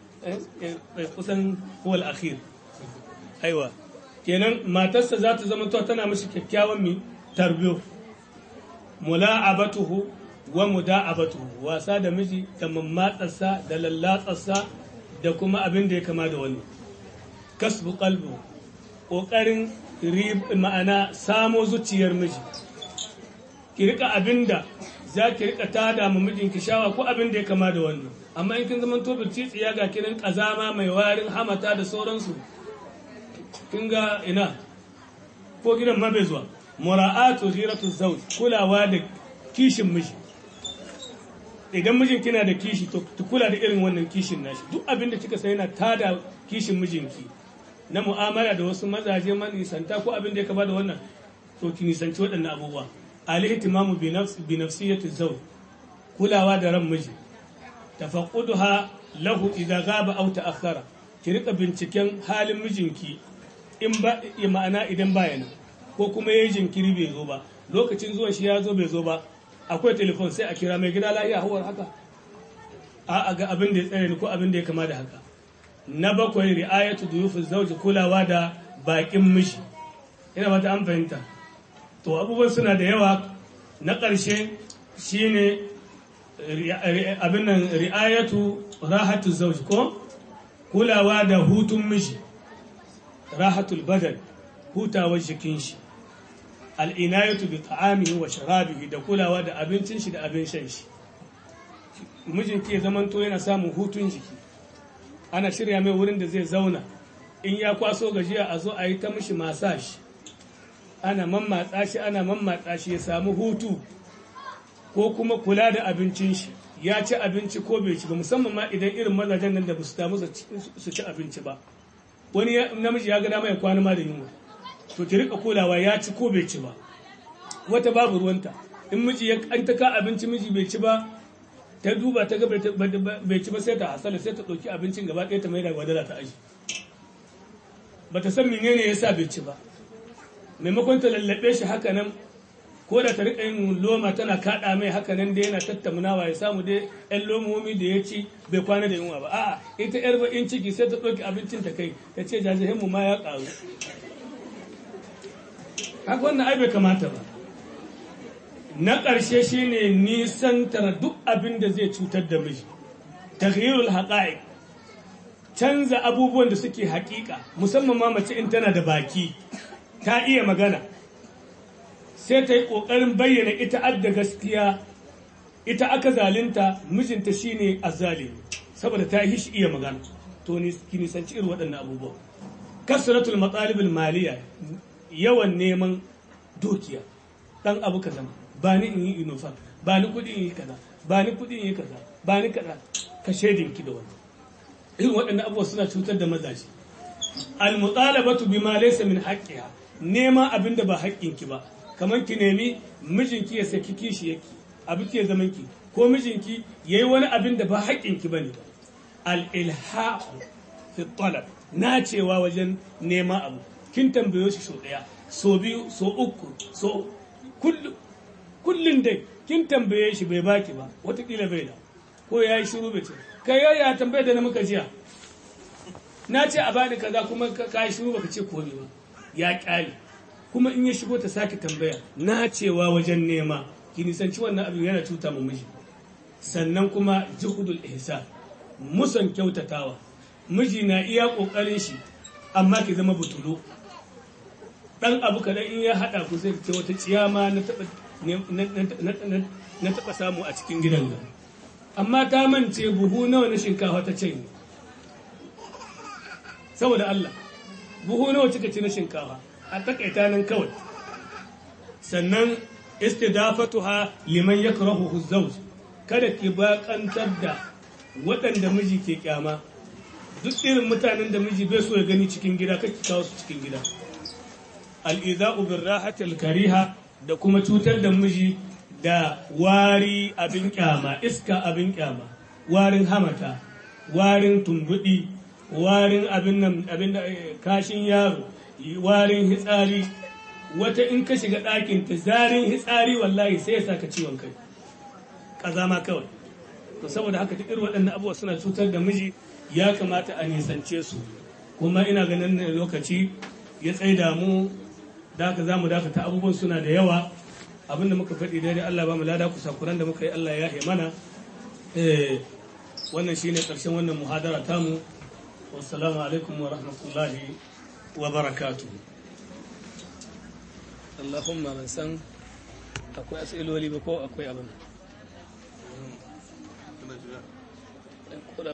Speaker 2: kusan huwal akhir aiwa kenan matarsa za ta zama tana mishi kyakkyawan mi tarbiyo. Mula'abatuhu wa muda'abatuhu, wasa da miji da mammatsarsa da lallatsarsa da kuma abin da ya kama da wani. Kasbu qalbu, kokarin ma'ana samo zuciyar miji, ki rika abin da za ki rika tada mu mijinki shawa ko abin da ya kama da wannan. Amma in kin zaman to tsiya ga kiran kazama mai warin hamata da sauransu, kin ga ina ko gidan ma bai zuwa. Mura'atu ghiratu zawj, kulawa da kishin miji. Idan mijin kina da kishi to ki kula da irin wannan kishin nashi. Duk abin da kika san yana tada kishin mijinki na mu'amala da wasu mazaje manisanta ko abin da ya kama da wannan, to ki nisanci waɗannan abubuwa. Al-ihtimamu bi nafsi bi nafsiyati zawj, kulawa da ran miji. Tafaqquduha lahu idza ghaba aw ta'akhkhara, ki rika binciken halin mijinki in ba ma'ana idan baya nan ko kuma yayin jinkiri bai zo ba, lokacin zuwan shi ya zo bai zo ba, akwai telefon sai a kira mai gida lafiya hawar haka a ga abin da ya tsare ni ko abin da ya kama da haka. Na bakwai ri'ayatu duyufi zawji, kulawa da bakin miji. Ina mata an fahimta. To abubuwan suna da yawa. Na ƙarshe shine abin nan ri'ayatu rahatu zawji, ko kulawa da hutun miji, rahatul badal, hutawar jikin shi. Al'inayatu bi ta'amihi wa sharabihi, da kulawa da abincin shi da abin shan shi. Mijin ke zamanto yana samun hutun jiki, ana shirya mai wurin da zai zauna, in ya kwaso gajiya a zo a yi ta mishi masashi, ana mammatsa shi ana mammatsa shi ya samu hutu. Ko kuma kula da abincin shi, ya ci abinci ko bai ci ba, musamman ma idan irin mazajen nan da ba su damu su ci abinci ba. Wani namiji ya ga dama ya kwana ma da yunwa, to ki rika kulawa ya ci ko bai ci ba. Wata babu ruwanta, in miji ya an ta ka abinci miji bai ci ba, ta duba ta ga bai ci ba sai ta hasala, sai ta ɗauki abincin gaba ɗaya ta mai da gwadala ta aji. Ba ta san menene ya sa bai ci ba, maimakon ta lallaɓe shi haka nan, ko da ta riƙa yin loma tana kaɗa mai haka nan da yana tattaunawa ya samu dai ƴan lomomi da ya ci bai kwana da yunwa ba. A'a, ita ƴar baƙin ciki sai ta ɗauki abincin ta kai ta ce jajihinmu ma ya ƙaru. Haka wannan ai bai kamata ba. Na ƙarshe shine nisantar duk abin da zai cutar da miji. Taghyirul haqa'iq, canza abubuwan da suke haƙiƙa, musamman ma mace in tana da baki ta iya magana, sai ta yi ƙoƙarin bayyana ita adda gaskiya, ita aka zalinta, mijinta shine azzalimi saboda ta yi shi iya magana. To ni ki nisanci irin waɗannan abubuwa. Kasratul matsalibul maliya, yawan neman dukiya, dan abu kaza, ba ni in yi inofa, ba ni kuɗi in yi kaza, ba ni kuɗi in yi kaza, ba ni kaza, ka shaidinki da wannan. Irin waɗannan abubuwa suna cutar da mazaje. Al-mutalabatu bima laysa min haqqiha, nema abin da ba haƙƙinki ba, kamar ki nemi mijinki ya saki kishi yake abin ke zaman ki, ko mijinki yayi wani abin da ba haƙƙinki bane. Al-ilhaqu fi talab, na cewa wajen nema abu, kin tambayo shi so daya, so biyu, so uku, so kullu kullun dai kin tambaye shi bai baki ba, wataƙila bai da, ko yayi shiru bai ce kai ya tambaye da na muka jiya na ce a bani kaza kuma ka yi shiru baka ce komai ba, ya kyale. Kuma in ya shigo ta sake tambaya, na cewa wajen nema, ki nisanci wannan abin yana cuta ma miji. Sannan kuma juhudul ihsan, musan kyautatawa, miji na iya kokarin shi amma ki zama butulo. Dan abu kadan in ya hada ku sai ce wata ciyama na taba na taba samu a cikin gidan nan, amma ta mance buhu nawa na shinkafa ta ce saboda Allah, buhu nawa kika ci na shinkafa, a takaita nan kawai. Sannan istidafatuha liman yakrahu zawj, kada ki bakantar da waɗanda miji ke kyama. Duk irin mutanen da miji bai so ya gani cikin gida kake kawo su cikin gida. Al-iza'u bir rahati al-kariha, da kuma cutar da miji da wari abin kyama, iska abin kyama, warin hamata, warin tumbuɗi, warin abin nan abin da kashin yaro, warin hitsari. Wata in ka shiga ɗakin ta zarin hitsari wallahi sai ya saka ciwon kai, ƙazama kawai. To saboda haka duk irin waɗannan abubuwa suna cutar da miji, ya kamata a nisance su. Kuma ina ganin lokaci ya tsaida mu, da haka za mu dakata, abubuwan suna da yawa. Abinda muka faɗi daidai Allah ba mu lada, kusakuran da muka yi Allah ya yahe mana. Wannan shine ƙarshen wannan muhadara tamu. Wassalamu alaikum wa rahmatullahi wa barakatuh. Allahumma ban san akwai asiloli ba ko akwai abin